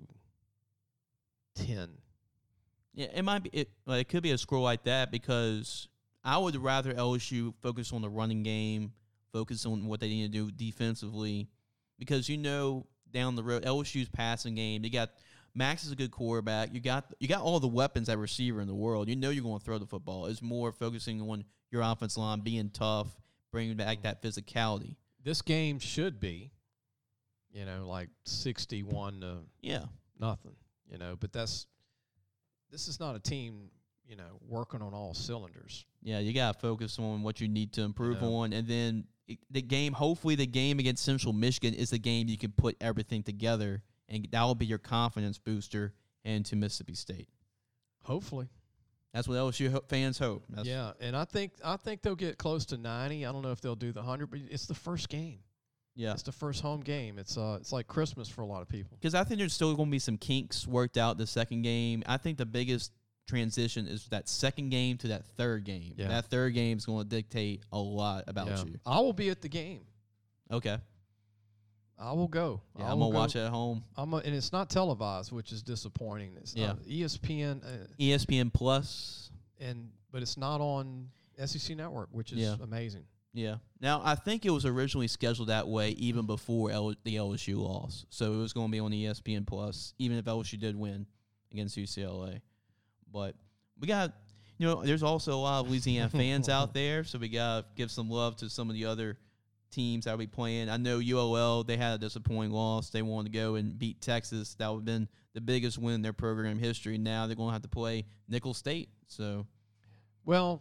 ten. Yeah, it might be. It, well, it could be a score like that because I would rather L S U focus on the running game, focus on what they need to do defensively, because you know down the road L S U's passing game. You got Max is a good quarterback. You got you got all the weapons at receiver in the world. You know you're going to throw the football. It's more focusing on your offensive line being tough, bringing back that physicality. This game should be, you know, like sixty-one to yeah nothing, you know, but that's this is not a team, you know, working on all cylinders. Yeah, you got to focus on what you need to improve You know. on. And then it, the game, hopefully the game against Central Michigan is the game you can put everything together, and that will be your confidence booster into Mississippi State. Hopefully. That's what L S U ho- fans hope. That's Yeah, and I think I think they'll get close to ninety. I don't know if they'll do the one hundred, but it's the first game. Yeah. It's the first home game. It's uh, it's like Christmas for a lot of people. Because I think there's still going to be some kinks worked out the second game. I think the biggest transition is that second game to that third game. Yeah. That third game is going to dictate a lot about Yeah. you. I will be at the game. Okay. I will go. Yeah, I I'm will going to go. watch it at home. I'm a, and it's not televised, which is disappointing. It's Yeah. not E S P N, uh, E S P N Plus. and but it's not on S E C Network, which is Yeah. amazing. Yeah. Now, I think it was originally scheduled that way even before L- the L S U loss. So it was going to be on E S P N Plus, even if L S U did win against U C L A. But we got, you know, there's also a lot of Louisiana fans out there, so we got to give some love to some of the other teams that will be playing. I know U L L, they had a disappointing loss. They wanted to go and beat Texas. That would have been the biggest win in their program history. Now they're going to have to play Nicholls State. So, Well,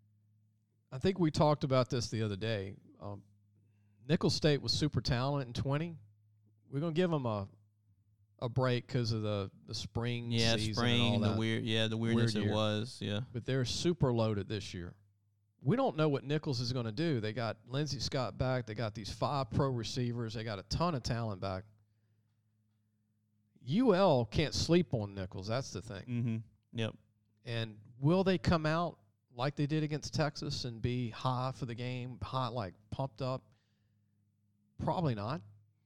I think we talked about this the other day. Um, Nicholls State was super talented in twenty. We're going to give them a a break because of the, the spring yeah, season spring, and all the that. weird, yeah, the weirdness Weird it year. was, yeah. But they're super loaded this year. We don't know what Nicholls is going to do. They got Lindsey Scott back. They got these five pro receivers. They got a ton of talent back. U L can't sleep on Nicholls. That's the thing. Mm-hmm. Yep. And will they come out like they did against Texas and be high for the game, high, like pumped up? Probably not.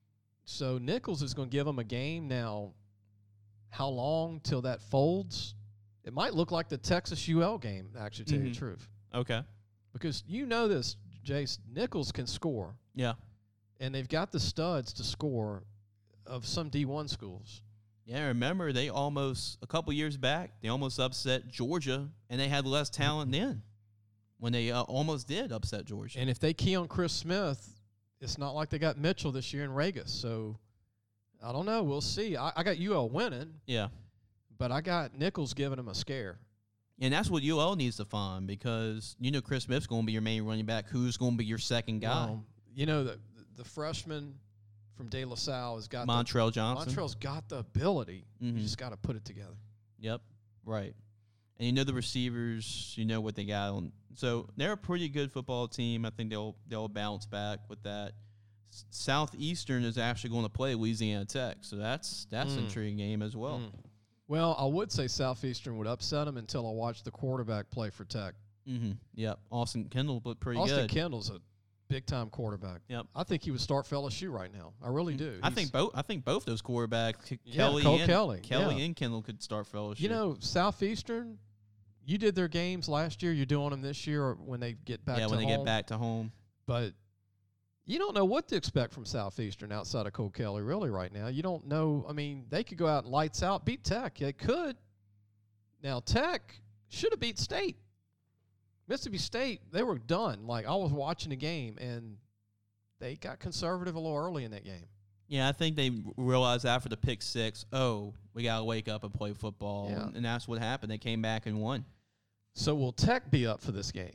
So Nicholls is going to give them a game now. How long till that folds? It might look like the Texas U L game, actually, to tell you Mhm. the truth. Okay. Because you know this, Jace, Nicholls can score, Yeah. and they've got the studs to score of some D one schools. Yeah, remember, they almost, a couple years back, they almost upset Georgia, and they had less talent then when they uh, almost did upset Georgia. And if they key on Chris Smith, it's not like they got Mitchell this year in Regis. So I don't know. We'll see. I, I got U L winning, yeah. but I got Nicholls giving them a scare. And that's what U L needs to find because, you know, Chris Smith's going to be your main running back. Who's going to be your second guy? Um, you know, the, the freshman from De La Salle has got Montrell the, Johnson. Montrell's got the ability. Mhm. You just got to put it together. Yep, right. And you know the receivers, you know what they got on. So they're a pretty good football team. I think they'll they'll bounce back with that. S- Southeastern is actually going to play Louisiana Tech, so that's that's an Mm. intriguing game as well. Mm. Well, I would say Southeastern would upset them until I watched the quarterback play for Tech. Mm-hmm. Yep, Austin Kendall looked pretty Austin good. Kendall's a big-time quarterback. Yep. I think he would start for L S U right now. I really do. I He's- think both. I think both those quarterbacks, K- Yeah, Kelly Cole and Kelly, Kelly yeah. and Kendall, could start for L S U. You know, Southeastern, you did their games last year. You're doing them this year or when they get back yeah, to when they home. get back to home. But you don't know what to expect from Southeastern outside of Cole Kelly, really, right now. You don't know. I mean, they could go out and lights out, beat Tech. They could. Now, Tech should have beat State. Mississippi State, they were done. Like, I was watching the game, and they got conservative a little early in that game. Yeah, I think they realized after the pick six, oh, we got to wake up and play football. Yeah. And, and that's what happened. They came back and won. So will Tech be up for this game?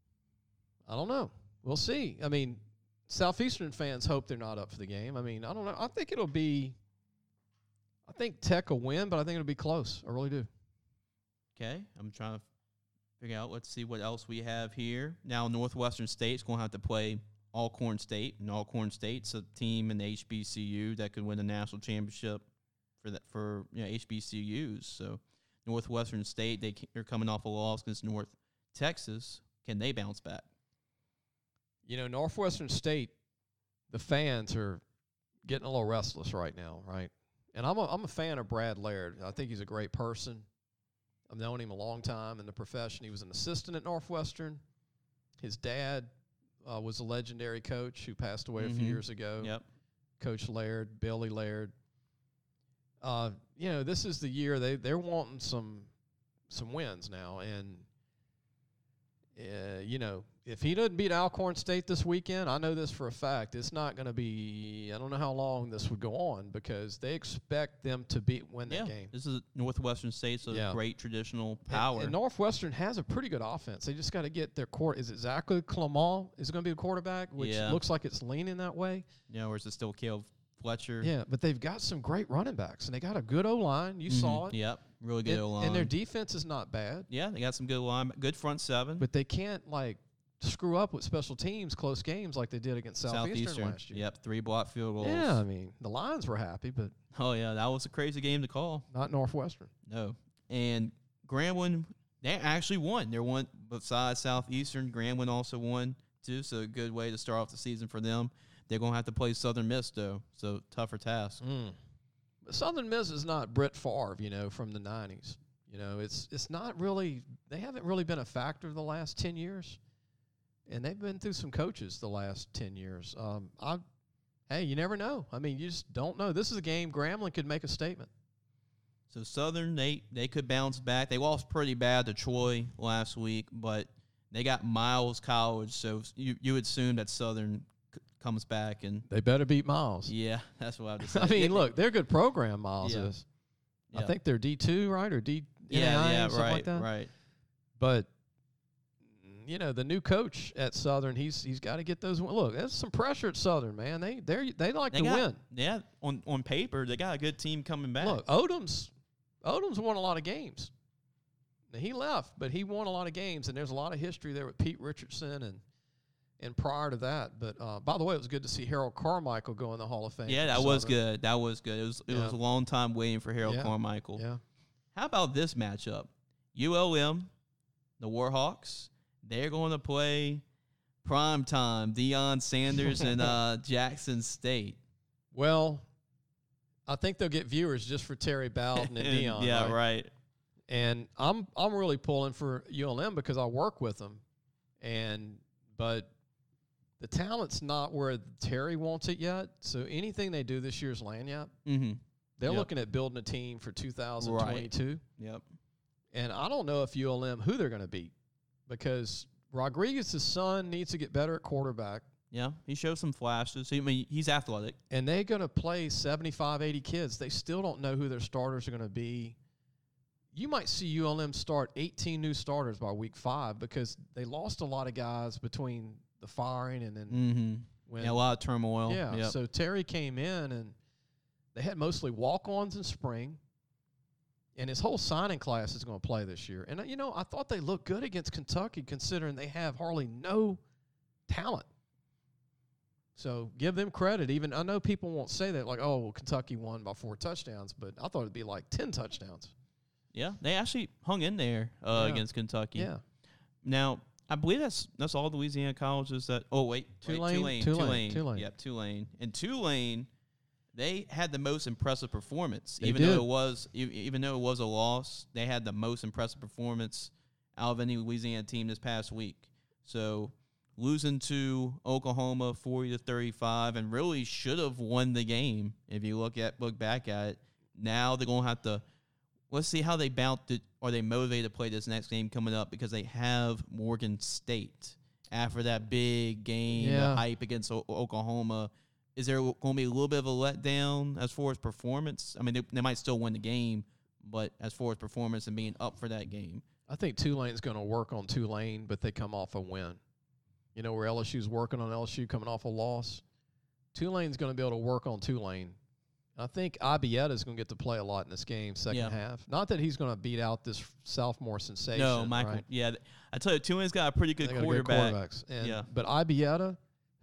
I don't know. We'll see. I mean, Southeastern fans hope they're not up for the game. I mean, I don't know. I think it'll be – I think Tech will win, but I think it'll be close. I really do. Okay, I'm trying to figure out. Let's see what else we have here. Now, Northwestern State's going to have to play Alcorn State, and Alcorn State's a team in the H B C U that could win a national championship for that for you know, H B C Us. So Northwestern State, they they're coming off a loss against North Texas. Can they bounce back? You know, Northwestern State, the fans are getting a little restless right now, right? And I'm a, I'm a fan of Brad Laird. I think he's a great person. I've known him a long time in the profession. He was an assistant at Northwestern. His dad uh, was a legendary coach who passed away Mm-hmm. a few years ago. Yep. Coach Laird, Billy Laird. Uh, you know, this is the year they they're wanting some some wins now, and uh, you know, if he doesn't beat Alcorn State this weekend, I know this for a fact. It's not going to be. I don't know how long this would go on because they expect them to beat win Yeah, that game. this is Northwestern State's a Yeah. great traditional power. And, and Northwestern has a pretty good offense. They just got to get their court. Is it Zachary Clement is going to be the quarterback, which Yeah. looks like it's leaning that way. you know, or is it still Caleb Fletcher? Yeah, but they've got some great running backs, and they got a good O line. You Mhm. saw it. Yep, really good and, O-line. and their defense is not bad, yeah, they got some good line, good front seven. but they can't like screw up with special teams, close games like they did against Southeastern, last year. Yep, three block field goals. Yeah, I mean the Lions were happy, but Oh yeah, that was a crazy game to call. not Northwestern. No, and Grambling, they actually won. They won besides Southeastern. Grambling also won too, so a good way to start off the season for them. They're gonna have to play Southern Miss though, so tougher task. Mm. But Southern Miss is not Brett Favre, you know, from the nineties. You know, it's it's not really. They haven't really been a factor the last ten years, and they've been through some coaches the last ten years. Um, I, hey, you never know. I mean, you just don't know. This is a game Grambling could make a statement. So Southern, they they could bounce back. They lost pretty bad to Troy last week, but they got Miles College, so you you would assume that Southern c- comes back and They better beat Miles. yeah, that's what I have to say. I mean, look, they're a good program. Miles Yeah. is. I Yeah. think they're D two, right, or D. yeah, N A I A, yeah, something right, like that. right. But you know, the new coach at Southern, he's he's got to get those. win- Look, there's some pressure at Southern, man. They they they like They to got, win. Yeah, on on paper, they got a good team coming back. Look, Odom's Odom's won a lot of games. Now, he left, but he won a lot of games, and there's a lot of history there with Pete Richardson and and prior to that. But uh, by the way, it was good to see Harold Carmichael go in the Hall of Fame. yeah, for that was Southern. good. That was good. It was it Yeah. was a long time waiting for Harold Yeah. Carmichael. Yeah. How about this matchup? U L M, the Warhawks, they're going to play prime time. Deion Sanders and uh, Jackson State. Well, I think they'll get viewers just for Terry Bowden and Deion. yeah, right? right. And I'm I'm really pulling for U L M because I work with them, and but the talent's not where Terry wants it yet. So anything they do this year's lanyard. Mm-hmm. They're Yep. looking at building a team for two thousand twenty-two. Yep. And I don't know if U L M, who they're going to beat, because Rodriguez's son needs to get better at quarterback, Yeah, he showed some flashes. He, I mean, he's athletic. and they're going to play seventy-five, eighty kids. They still don't know who their starters are going to be. You might see U L M start eighteen new starters by week five because they lost a lot of guys between the firing and then Mm-hmm. when Yeah, a lot of turmoil. Yeah, Yep. so Terry came in, and they had mostly walk-ons in spring, and his whole signing class is going to play this year. And, uh, you know, I thought they looked good against Kentucky considering they have hardly no talent. So give them credit. Even I know people won't say that, like, oh, well, Kentucky won by four touchdowns, but I thought it'd be like ten touchdowns. Yeah, they actually hung in there uh, Yeah. against Kentucky. Yeah. Now, I believe that's that's all Louisiana colleges that. Oh wait, wait, Tulane, Tulane, Tulane, Tulane, Tulane. Yep, Tulane, and Tulane, they had the most impressive performance. They even did. though it was, e- even though it was a loss, they had the most impressive performance out of any Louisiana team this past week. So losing to Oklahoma forty to thirty-five, and really should have won the game if you look at look back at it. Now they're gonna have to. Let's see how they bounce it. Are they motivated to play this next game coming up because they have Morgan State after that big game, Yeah. the hype against o- Oklahoma? Is there going to be a little bit of a letdown as far as performance? I mean, they, they might still win the game, but as far as performance and being up for that game, I think Tulane's going to work on Tulane, but they come off a win. You know, where L S U's working on L S U coming off a loss. Tulane's going to be able to work on Tulane. I think Ibieta's going to get to play a lot in this game, second Yeah. half. Not that he's going to beat out this sophomore sensation. no, Michael. right? Yeah, th- I tell you, Tulane's got a pretty good They got good quarterback. quarterbacks. And, Yeah. But Ibieta,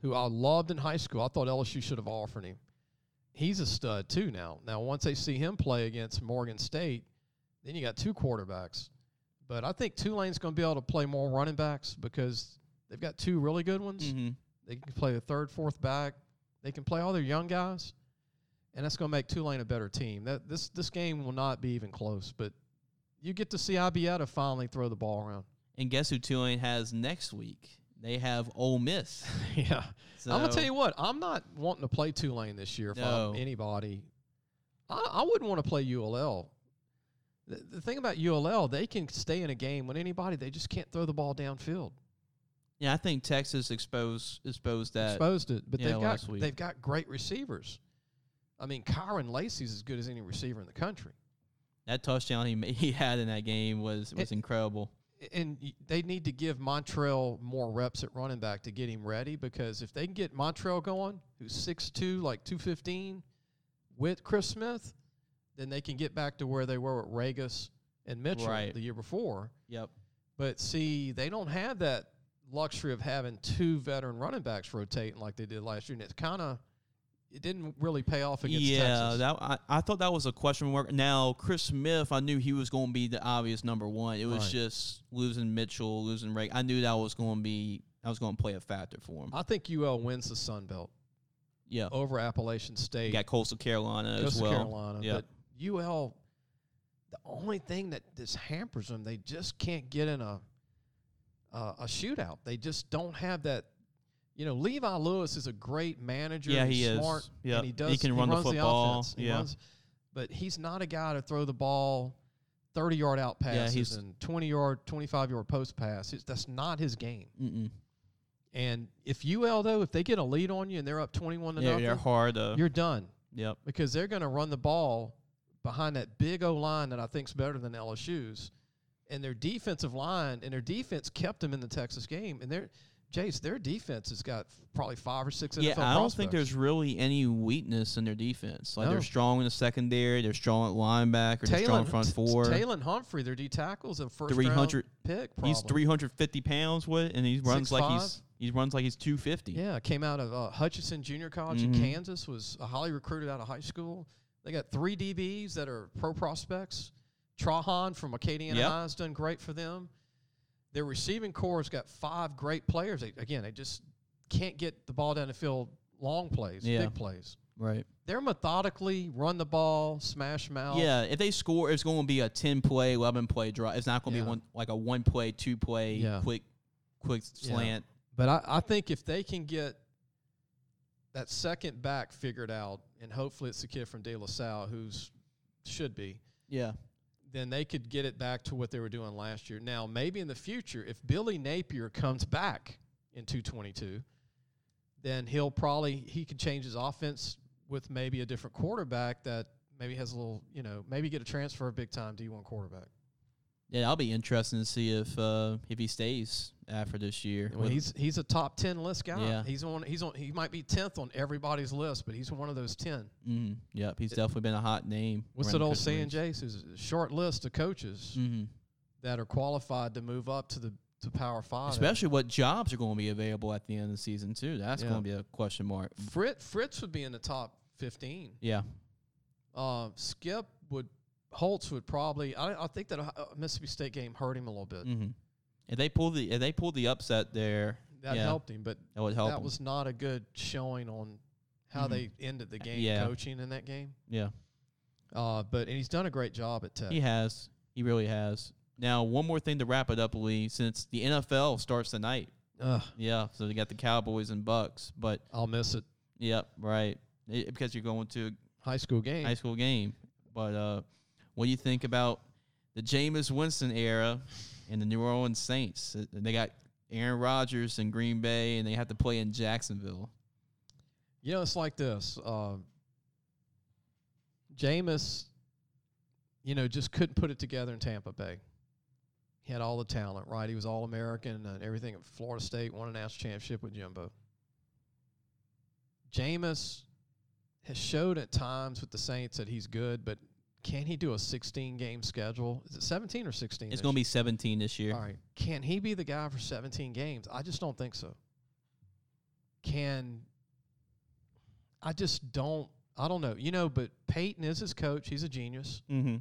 who I loved in high school. I thought L S U should have offered him. He's a stud too now. Now, once they see him play against Morgan State, then you got two quarterbacks. But I think Tulane's going to be able to play more running backs because they've got two really good ones. Mm-hmm. They can play the third, fourth back. They can play all their young guys, and that's going to make Tulane a better team. That this this game will not be even close, but you get to see Ibieta finally throw the ball around. And guess who Tulane has next week? They have Ole Miss. Yeah. So I'm going to tell you what, I'm not wanting to play Tulane this year if No. I'm anybody. I, I wouldn't want to play U L L. The, the thing about U L L, they can stay in a game with anybody. They just can't throw the ball downfield. Yeah, I think Texas exposed exposed that. Exposed it, but yeah, they've got last week. they've got great receivers. I mean, Kyron Lacey's as good as any receiver in the country. That touchdown he ma- he had in that game was was It- incredible. And y- they need to give Montrell more reps at running back to get him ready, because if they can get Montrell going, who's six two, like two fifteen, with Chris Smith, then they can get back to where they were with Regas and Mitchell Right. the year before. Yep. But see, they don't have that luxury of having two veteran running backs rotating like they did last year, and it's kind of it didn't really pay off against yeah, Texas. that I, I thought that was a question mark. Now Chris Smith, I knew he was going to be the obvious number one. It was Right. just losing Mitchell, losing Ray. I knew that was going to be that was going to play a factor for him. I think U L wins the Sun Belt Yeah, over Appalachian State. you got Coastal Carolina as Coastal well. Carolina. Yep. But U L, the only thing that this hampers them, they just can't get in a uh, a shootout. They just don't have that. You know, Levi Lewis is a great manager. Yeah, he's he is. smart. Yep. And he does. He can run the runs football. offense. He Yeah. runs, but he's not a guy to throw the ball thirty yard out passes he's- and twenty yard, twenty-five yard post pass. It's, that's not his game. Mm-mm. And if U L though, if they get a lead on you and they're up twenty-one to Yeah, nothing, they're hard. Uh, you're done. yep. Because they're going to run the ball behind that big O line that I think's better than L S U's, and their defensive line and their defense kept them in the Texas game. And their Jace, their defense has got probably five or six N F L Yeah, I don't prospects. think there's really any weakness in their defense. Like No. they're strong in the secondary, they're strong at linebacker, they're strong in front four. Talon Humphrey, their D tackle's a first three hundred round pick. Probably. He's three hundred fifty pounds with, and he runs like six he's he runs like he's two fifty. Yeah, came out of uh, Hutchinson Junior College Mhm. in Kansas. Was uh, highly recruited out of high school. They got three D Bs that are pro prospects. Trahan from Acadiana Yep. High has done great for them. Their receiving core has got five great players. They, again, they just can't get the ball down the field long plays, Yeah. big plays. Right. They're methodically run the ball, smash them out. Yeah, if they score, it's going to be a ten play, eleven play drive. It's not going to Yeah. be one like a one play, two play, Yeah. quick, quick slant. But I, I think if they can get that second back figured out, and hopefully it's the kid from De La Salle who's should be, Yeah. then they could get it back to what they were doing last year. Now, maybe in the future, if Billy Napier comes back in two twenty-two, then he'll probably he could change his offense with maybe a different quarterback that maybe has a little, you know, maybe get a transfer big time D one quarterback. Yeah, that'll be interesting to see if uh, if he stays after this year. Well, With- he's he's a top ten list guy. Yeah. He's on he's on he might be tenth on everybody's list, but he's one of those ten. mhm, yep, he's definitely been a hot name. What's around that the old coaching saying, ranks. Jace? Is a short list of coaches Mhm. that are qualified to move up to the to Power Five. Especially what jobs are going to be available at the end of the season too. That's Yeah. going to be a question mark. Fritz Fritz would be in the top fifteen. Yeah. Uh, Skip would Holtz would probably. I, I think that a Mississippi State game hurt him a little bit. Mm-hmm. If they pull the if they pull the upset there, That yeah, helped him, but that would help. that him. was not a good showing on how Mhm. they ended the game Yeah. coaching in that game. Yeah, Uh, but and he's done a great job at Tech. he has. He really has. Now, one more thing to wrap it up, Lee. Since the N F L starts tonight, Ugh, yeah, so they got the Cowboys and Bucks, but I'll miss it. yep, right, It- because you're going to High school game. a high school game. But uh, what do you think about the Jameis Winston era and the New Orleans Saints? Uh, They got Aaron Rodgers in Green Bay, and they have to play in Jacksonville. You know, it's like this. Uh, Jameis, you know, just couldn't put it together in Tampa Bay. He had all the talent, right? He was All-American and everything at Florida State, won a national championship with Jimbo. Jameis has showed at times with the Saints that he's good, but can he do a sixteen-game schedule? Is it seventeen or sixteen? It's going to be seventeen this year. All right. Can he be the guy for seventeen games? I just don't think so. can I just don't I don't know. You know, but Peyton is his coach. He's a genius. Mm-hmm.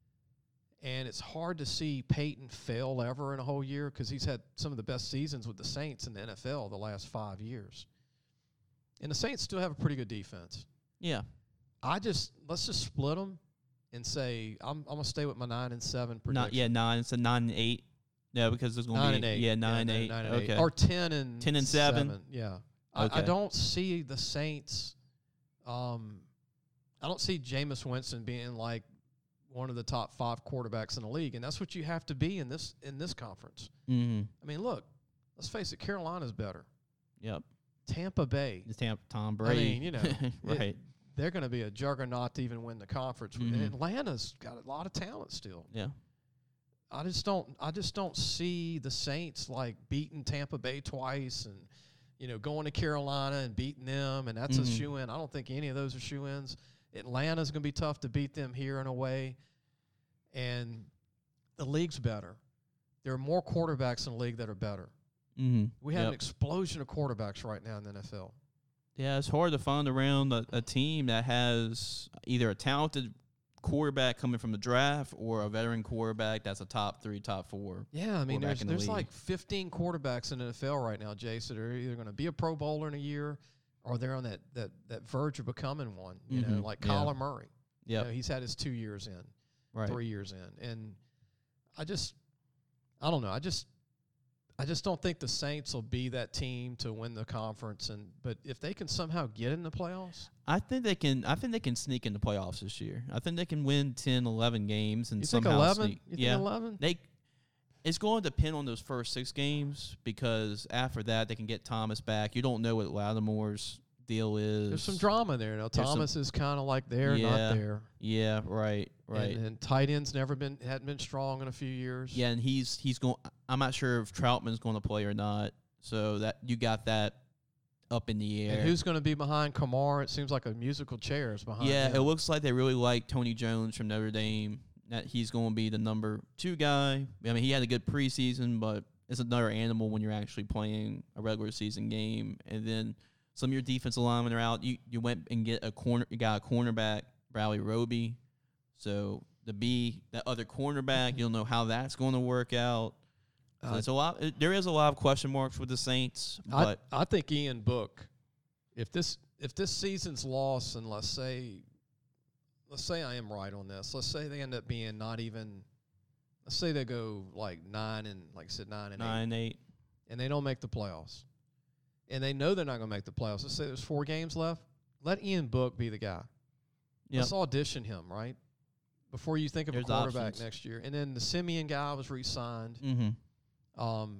And it's hard to see Peyton fail ever in a whole year because he's had some of the best seasons with the Saints in the N F L the last five years. And the Saints still have a pretty good defense. Yeah. I just let's just split them and say I'm I'm gonna stay with my nine and seven prediction. Not yeah nine. It's a nine and eight. No, because there's gonna nine be and eight. yeah nine yeah, and eight. Nine and okay. eight. Or ten and ten and seven. seven. Yeah. I, Okay. I don't see the Saints. Um, I don't see Jameis Winston being like one of the top five quarterbacks in the league, and that's what you have to be in this in this conference. Mm-hmm. I mean, look, let's face it, Carolina's better. Yep. Tampa Bay, The Tampa Tom Brady. I mean, you know, right. it, they're going to be a juggernaut to even win the conference. Mhm. And Atlanta's got a lot of talent still. Yeah. I just don't. I just don't see the Saints like beating Tampa Bay twice and you know going to Carolina and beating them, and that's Mhm. a shoe in. I don't think any of those are shoe ins. Atlanta's going to be tough to beat them here in a way, and the league's better. There are more quarterbacks in the league that are better. Mm-hmm. We have yep. an explosion of quarterbacks right now in the N F L. Yeah, it's hard to find around a, a team that has either a talented quarterback coming from the draft or a veteran quarterback that's a top three, top four. Yeah, I mean, quarterback there's in the there's league. like fifteen quarterbacks in the N F L right now, Jace, that are either going to be a Pro Bowler in a year or they're on that, that, that verge of becoming one, you know, Mhm, like yeah. Kyler Murray. Yeah, You know, he's had his two years in, right. three years in. And I just, I don't know. I just, I just don't think the Saints will be that team to win the conference. And But if they can somehow get in the playoffs. I think they can. I think they can sneak in the playoffs this year. I think they can win ten, eleven games and You think somehow eleven? sneak. You yeah, think eleven? they. It's going to depend on those first six games because after that they can get Thomas back. You don't know what Lattimore's deal is. There's some drama there. Now, There's Thomas is kind of like there, Yeah. not there. Yeah, right, right. And, and tight end's never been, hadn't been strong in a few years. Yeah, and he's he's going. I'm not sure if Troutman's going to play or not. So that you got that up in the air. And who's going to be behind Kamara? It seems like a musical chair is behind Yeah, him. it looks like they really like Tony Jones from Notre Dame. That he's going to be the number two guy. I mean, he had a good preseason, but it's another animal when you're actually playing a regular season game. And then some of your defensive linemen are out. You you went and get a corner. You got a cornerback, Bradley Roby. So the B, that other cornerback, you don't know how that's going to work out. So Uh, it's a lot. It, there is a lot of question marks with the Saints, I, but I think Ian Book, if this if this season's lost, and let's say, let's say I am right on this. Let's say they end up being not even. Let's say they go like nine and like I said nine and nine eight. eight, and they don't make the playoffs, and they know they're not going to make the playoffs. Let's say there's four games left. Let Ian Book be the guy. Yep. Let's audition him right before you think of There's a quarterback options. next year. And then the Simeon guy was re-signed. Mm-hmm. Um,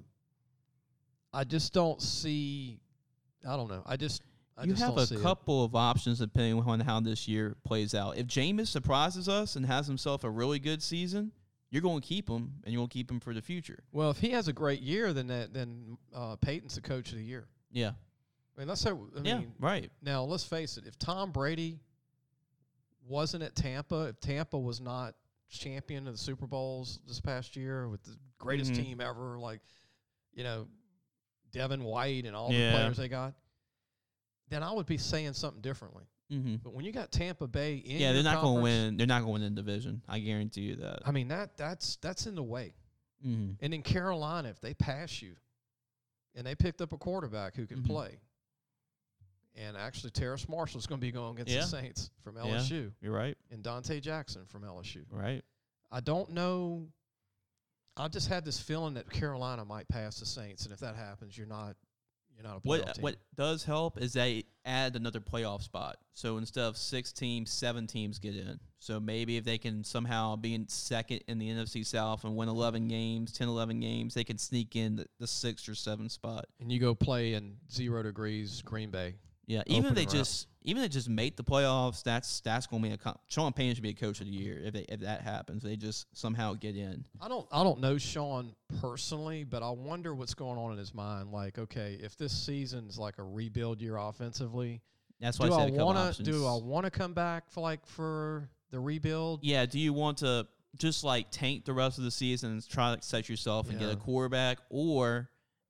I just don't see. I don't know. I just I You just have don't a see it. couple of options depending on how this year plays out. If Jameis surprises us and has himself a really good season, you're going to keep him, and you're going to keep him for the future. Well, if he has a great year, then that then uh, Peyton's the coach of the year. Yeah. I mean, let's say. I yeah, mean, right. now let's face it. If Tom Brady wasn't at Tampa, if Tampa was not champion of the Super Bowls this past year with the greatest Mhm. team ever, like you know, Devin White and all Yeah. the players they got, then I would be saying something differently. Mm-hmm. But when you got Tampa Bay in Yeah, your they're not going to conference, win. They're not going to win the division. I guarantee you that. I mean that that's that's in the way. Mm-hmm. And in Carolina, if they pass you, and they picked up a quarterback who can Mhm. play, and actually Terrace Marshall's going to be going against Yeah. the Saints from Yeah. L S U, You're right. and Dante Jackson from L S U. Right. I don't know. I just had this feeling that Carolina might pass the Saints, and if that happens, you're not you're not a playoff What team. what does help is they add another playoff spot. So instead of six teams, seven teams get in. So maybe if they can somehow be in second in the N F C South and win eleven games, ten, eleven games, they can sneak in the, the sixth or seventh spot. And you go play in zero degrees Green Bay. Yeah, even if they Opening round. just even if they just make the playoffs, that's that's going to be a com- Sean Payton should be a coach of the year if they, if that happens. They just somehow get in. I don't I don't know Sean personally, but I wonder what's going on in his mind. Like, okay, if this season's like a rebuild year offensively, That's why do I I said a couple want options. to do I want to come back for like for the rebuild? Yeah, do you want to just like tank the rest of the season and try to set yourself and get Yeah. a quarterback, or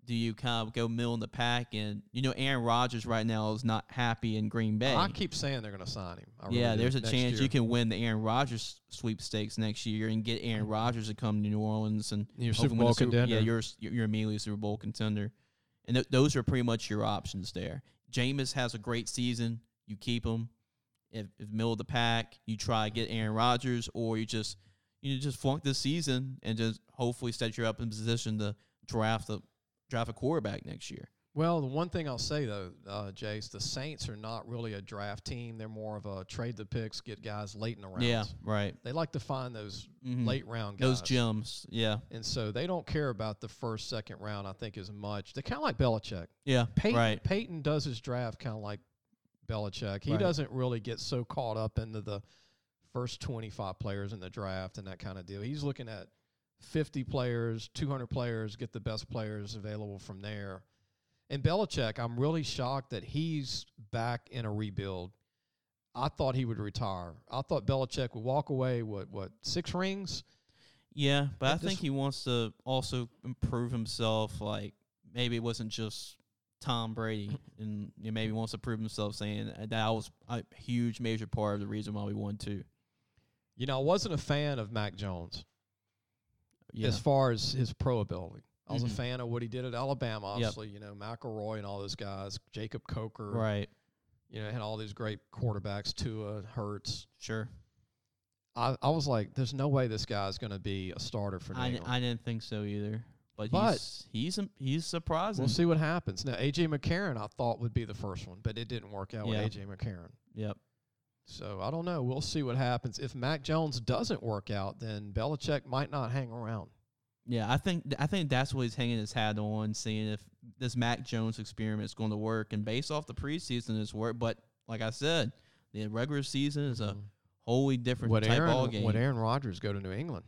do you kind of go middle in the pack? And, you know, Aaron Rodgers right now is not happy in Green Bay. I keep saying they're going to sign him. I yeah, really there's do, a next chance year. you can win the Aaron Rodgers sweepstakes next year and get Aaron Rodgers to come to New Orleans and You're hopefully Super win Bowl the Super- contender. Yeah, you're you're immediately a Super Bowl contender, and th- those are pretty much your options there. Jameis has a great season, you keep him. If, if middle of the pack, you try to get Aaron Rodgers, or you just you just flunk this season and just hopefully set you up in position to draft a draft a quarterback next year. Well, the one thing I'll say, though, uh, Jace, the Saints are not really a draft team. They're more of a trade the picks, get guys late in the rounds. Yeah, right. They like to find those Mhm. late round guys. Those gems, yeah, And so they don't care about the first, second round, I think, as much. They're kind of like Belichick. yeah, Peyton, right. Peyton does his draft kind of like Belichick. He Right. doesn't really get so caught up into the first twenty-five players in the draft and that kind of deal. He's looking at fifty players, two hundred players, get the best players available from there. And Belichick, I'm really shocked that he's back in a rebuild. I thought he would retire. I thought Belichick would walk away with, what, six rings? Yeah, but I And this- think he wants to also improve himself. Like, maybe it wasn't just Tom Brady, and you know, maybe he wants to prove himself, saying that was a huge, major part of the reason why we won too. You know, I wasn't a fan of Mac Jones Yeah, as far as his pro ability. I was Mhm. a fan of what he did at Alabama, obviously, you know, McElroy and all those guys, Jacob Coker, right. you know, had all these great quarterbacks, Tua, Hurts. Sure. I, I was like, there's no way this guy's going to be a starter for New I, England. I didn't think so either. But, But- he's he's a- he's surprising. We'll see what happens. Now, A J McCarron, I thought would be the first one, but it didn't work out Yeah. with A J McCarron. Yep. So I don't know. We'll see what happens. If Mac Jones doesn't work out, then Belichick might not hang around. Yeah, I think I think that's what he's hanging his hat on, seeing if this Mac Jones experiment is going to work. And based off the preseason, it's worked. But like I said, the regular season is a Mhm. wholly different Would type ball Aaron, game. would Aaron Rodgers go to New England?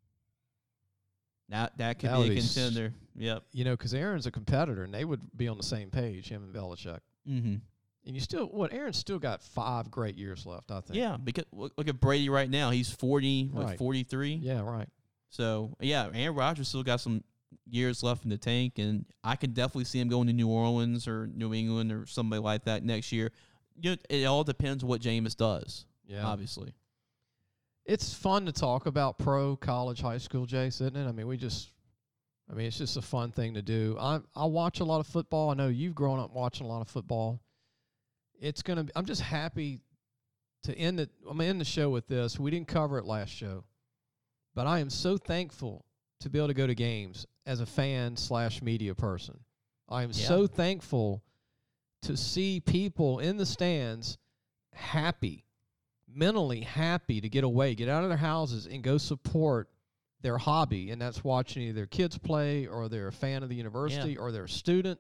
That that could That would be a be s- contender. Yep. You know, because Aaron's a competitor, and they would be on the same page, him and Belichick. Mm-hmm. And you still, what, Aaron's still got five great years left, I think. Yeah, because look, look at Brady right now. He's forty, what, Right. forty-three. Yeah, right. So yeah, Aaron Rodgers still got some years left in the tank, and I could definitely see him going to New Orleans or New England or somebody like that next year. You know, it all depends what Jameis does. Yeah. Obviously. It's fun to talk about pro, college, high school, Jace, isn't it? I mean, we just, I mean, it's just a fun thing to do. I I watch a lot of football. I know you've grown up watching a lot of football. It's going to, I'm just happy to end it. I'm going to end the show with this. We didn't cover it last show, but I am so thankful to be able to go to games as a fan slash media person. I am Yeah. so thankful to see people in the stands happy, mentally happy to get away, get out of their houses and go support their hobby, and that's watching either their kids play or they're a fan of the university or they're a student.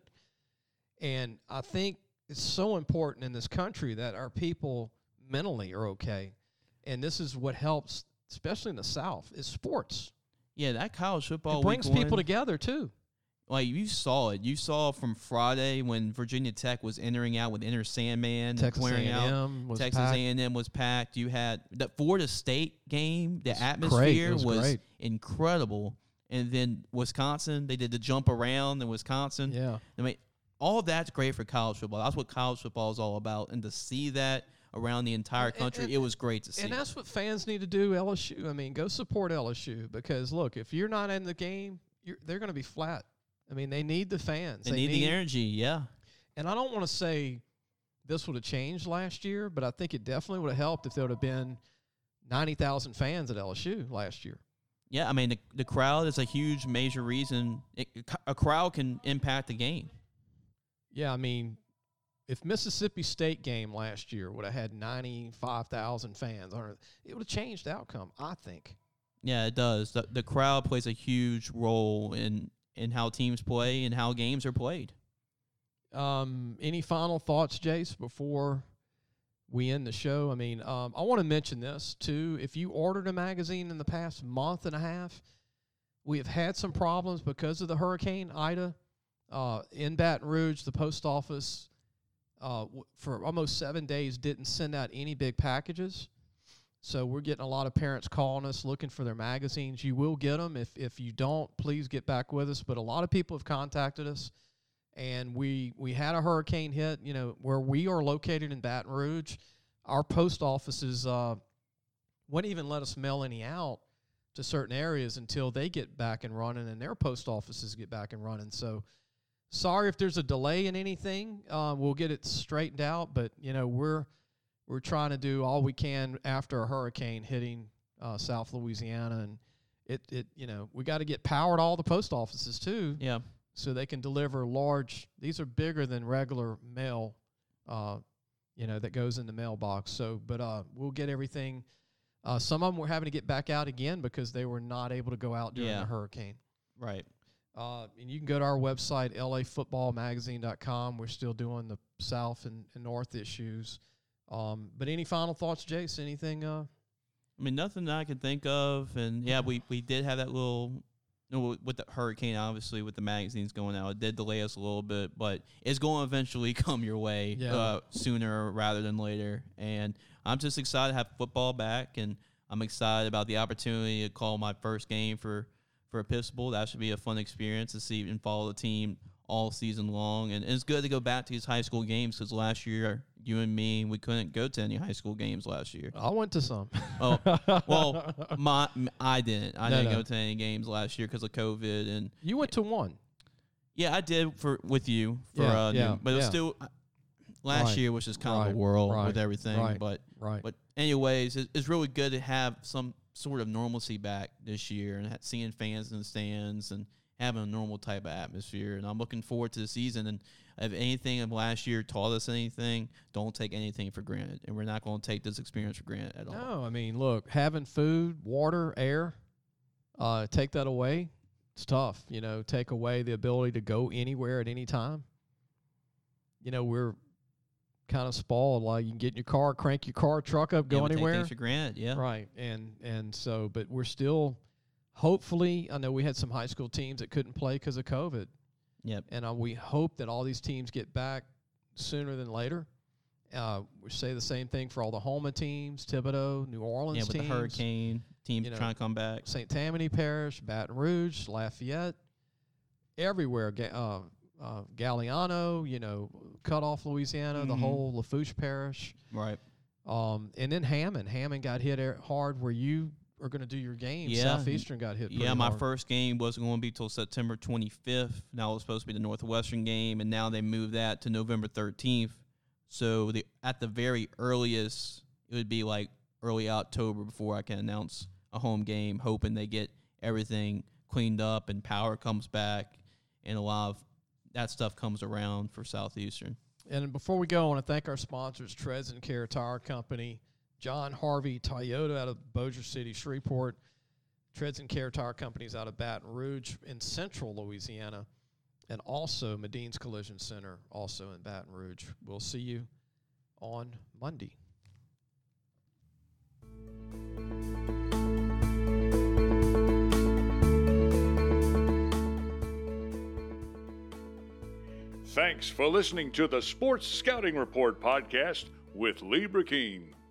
And I think it's so important in this country that our people mentally are okay. And this is what helps, especially in the South, is sports. Yeah, that college football It brings week people one, together, too. Like, you saw it. You saw from Friday when Virginia Tech was entering out with Enter Sandman, Texas A clearing and out. M was Texas packed. A and M was packed. You had the Florida State game. The It's great. atmosphere It was was, great. incredible. And then Wisconsin, they did the jump around in Wisconsin. Yeah. I mean, all of that's great for college football. That's what college football is all about. And to see that around the entire And- country, and- it was great to see. And that's what fans need to do, L S U. I mean, go support L S U because, look, if you're not in the game, you're, they're going to be flat. I mean, they need the fans. they, need, the energy, yeah. And I don't want to say this would have changed last year, but I think it definitely would have helped if there would have been ninety thousand fans at L S U last year. Yeah, I mean, the, the crowd is a huge, major reason. It, a crowd can impact the game. Yeah, I mean, if Mississippi State game last year would have had ninety-five thousand fans, or it would have changed the outcome, I think. Yeah, it does. The, the crowd plays a huge role in, in how teams play and how games are played. Um, any final thoughts, Jace, before we end the show? I mean, um, I want to mention this, too. If you ordered a magazine in the past month and a half, we have had some problems because of the Hurricane Ida. Uh, in Baton Rouge, the post office uh, w- for almost seven days didn't send out any big packages. So we're getting a lot of parents calling us looking for their magazines. You will get them. If if you don't, please get back with us. But a lot of people have contacted us, and we we had a hurricane hit. You know, where we are located in Baton Rouge, our post offices uh, wouldn't even let us mail any out to certain areas until they get back and running, and their post offices get back and running. So sorry if there's a delay in anything. Uh, we'll get it straightened out, but you know we're we're trying to do all we can after a hurricane hitting uh, South Louisiana, and it it you know we got to get power to all the post offices too. Yeah. So they can deliver large. These are bigger than regular mail, uh, you know, that goes in the mailbox. So, but uh, we'll get everything. Uh, some of them were having to get back out again because they were not able to go out during Yeah. the hurricane. Right. Uh, and you can go to our website, L A football magazine dot com. We're still doing the South and, and North issues. Um, but any final thoughts, Jace? Anything? Uh? I mean, nothing that I can think of. And, yeah, we, we did have that little you know, – with the hurricane, obviously, with the magazines going out. It did delay us a little bit, but it's going to eventually come your way Yeah. uh, sooner rather than later. And I'm just excited to have football back, and I'm excited about the opportunity to call my first game for, for Episcopal. That should be a fun experience to see and follow the team all season long. And it's good to go back to these high school games because last year, you and me, we couldn't go to any high school games last year. I went to some. Oh, well, my I didn't. I No, didn't no. go to any games last year because of COVID. And You went to one. yeah, I did for with you for Yeah, uh, yeah, Newton, but it was yeah. still last Right, year was just kind of right, a whirl right, with everything. right. But Right. but anyways, it, it's really good to have some sort of normalcy back this year and ha- seeing fans in the stands and having a normal type of atmosphere. And I'm looking forward to the season. And if anything of last year taught us anything, don't take anything for granted. And we're not going to take this experience for granted at all. No, I mean, look, having food, water, air, uh, take that away, it's tough. You know, take away the ability to go anywhere at any time. You know, we're kind of spoiled. Like, you can get in your car, crank your car, truck up, Yeah, go we take anywhere. things for granted, yeah. Right. And and so, but we're still, hopefully, I know we had some high school teams that couldn't play because of COVID. Yep. And uh, we hope that all these teams get back sooner than later. Uh, we say the same thing for all the Homa teams, Thibodeau, New Orleans Yeah, with teams. the hurricane, teams you know, trying to come back. Saint Tammany Parish, Baton Rouge, Lafayette, everywhere. Ga- uh, uh, Galliano, you know, Cut Off, Louisiana, the Mhm. whole Lafourche Parish. Right. Um, and then Hammond. Hammond got hit air- hard where you are going to do your game. Yeah. Southeastern got hit pretty Yeah, my hard. first game wasn't going to be till September twenty-fifth. Now it was supposed to be the Northwestern game, and now they moved that to November thirteenth. So the at the very earliest, it would be like early October before I can announce a home game, hoping they get everything cleaned up and power comes back, and a lot of that stuff comes around for Southeastern. And before we go, I want to thank our sponsors, Treads and Care Tire Company, John Harvey Toyota out of Bossier City, Shreveport, Treads and Care Tire Companies out of Baton Rouge in central Louisiana, and also Medine's Collision Center, also in Baton Rouge. We'll see you on Monday. Thanks for listening to the Sports Scouting Report podcast with Lee Burkeen.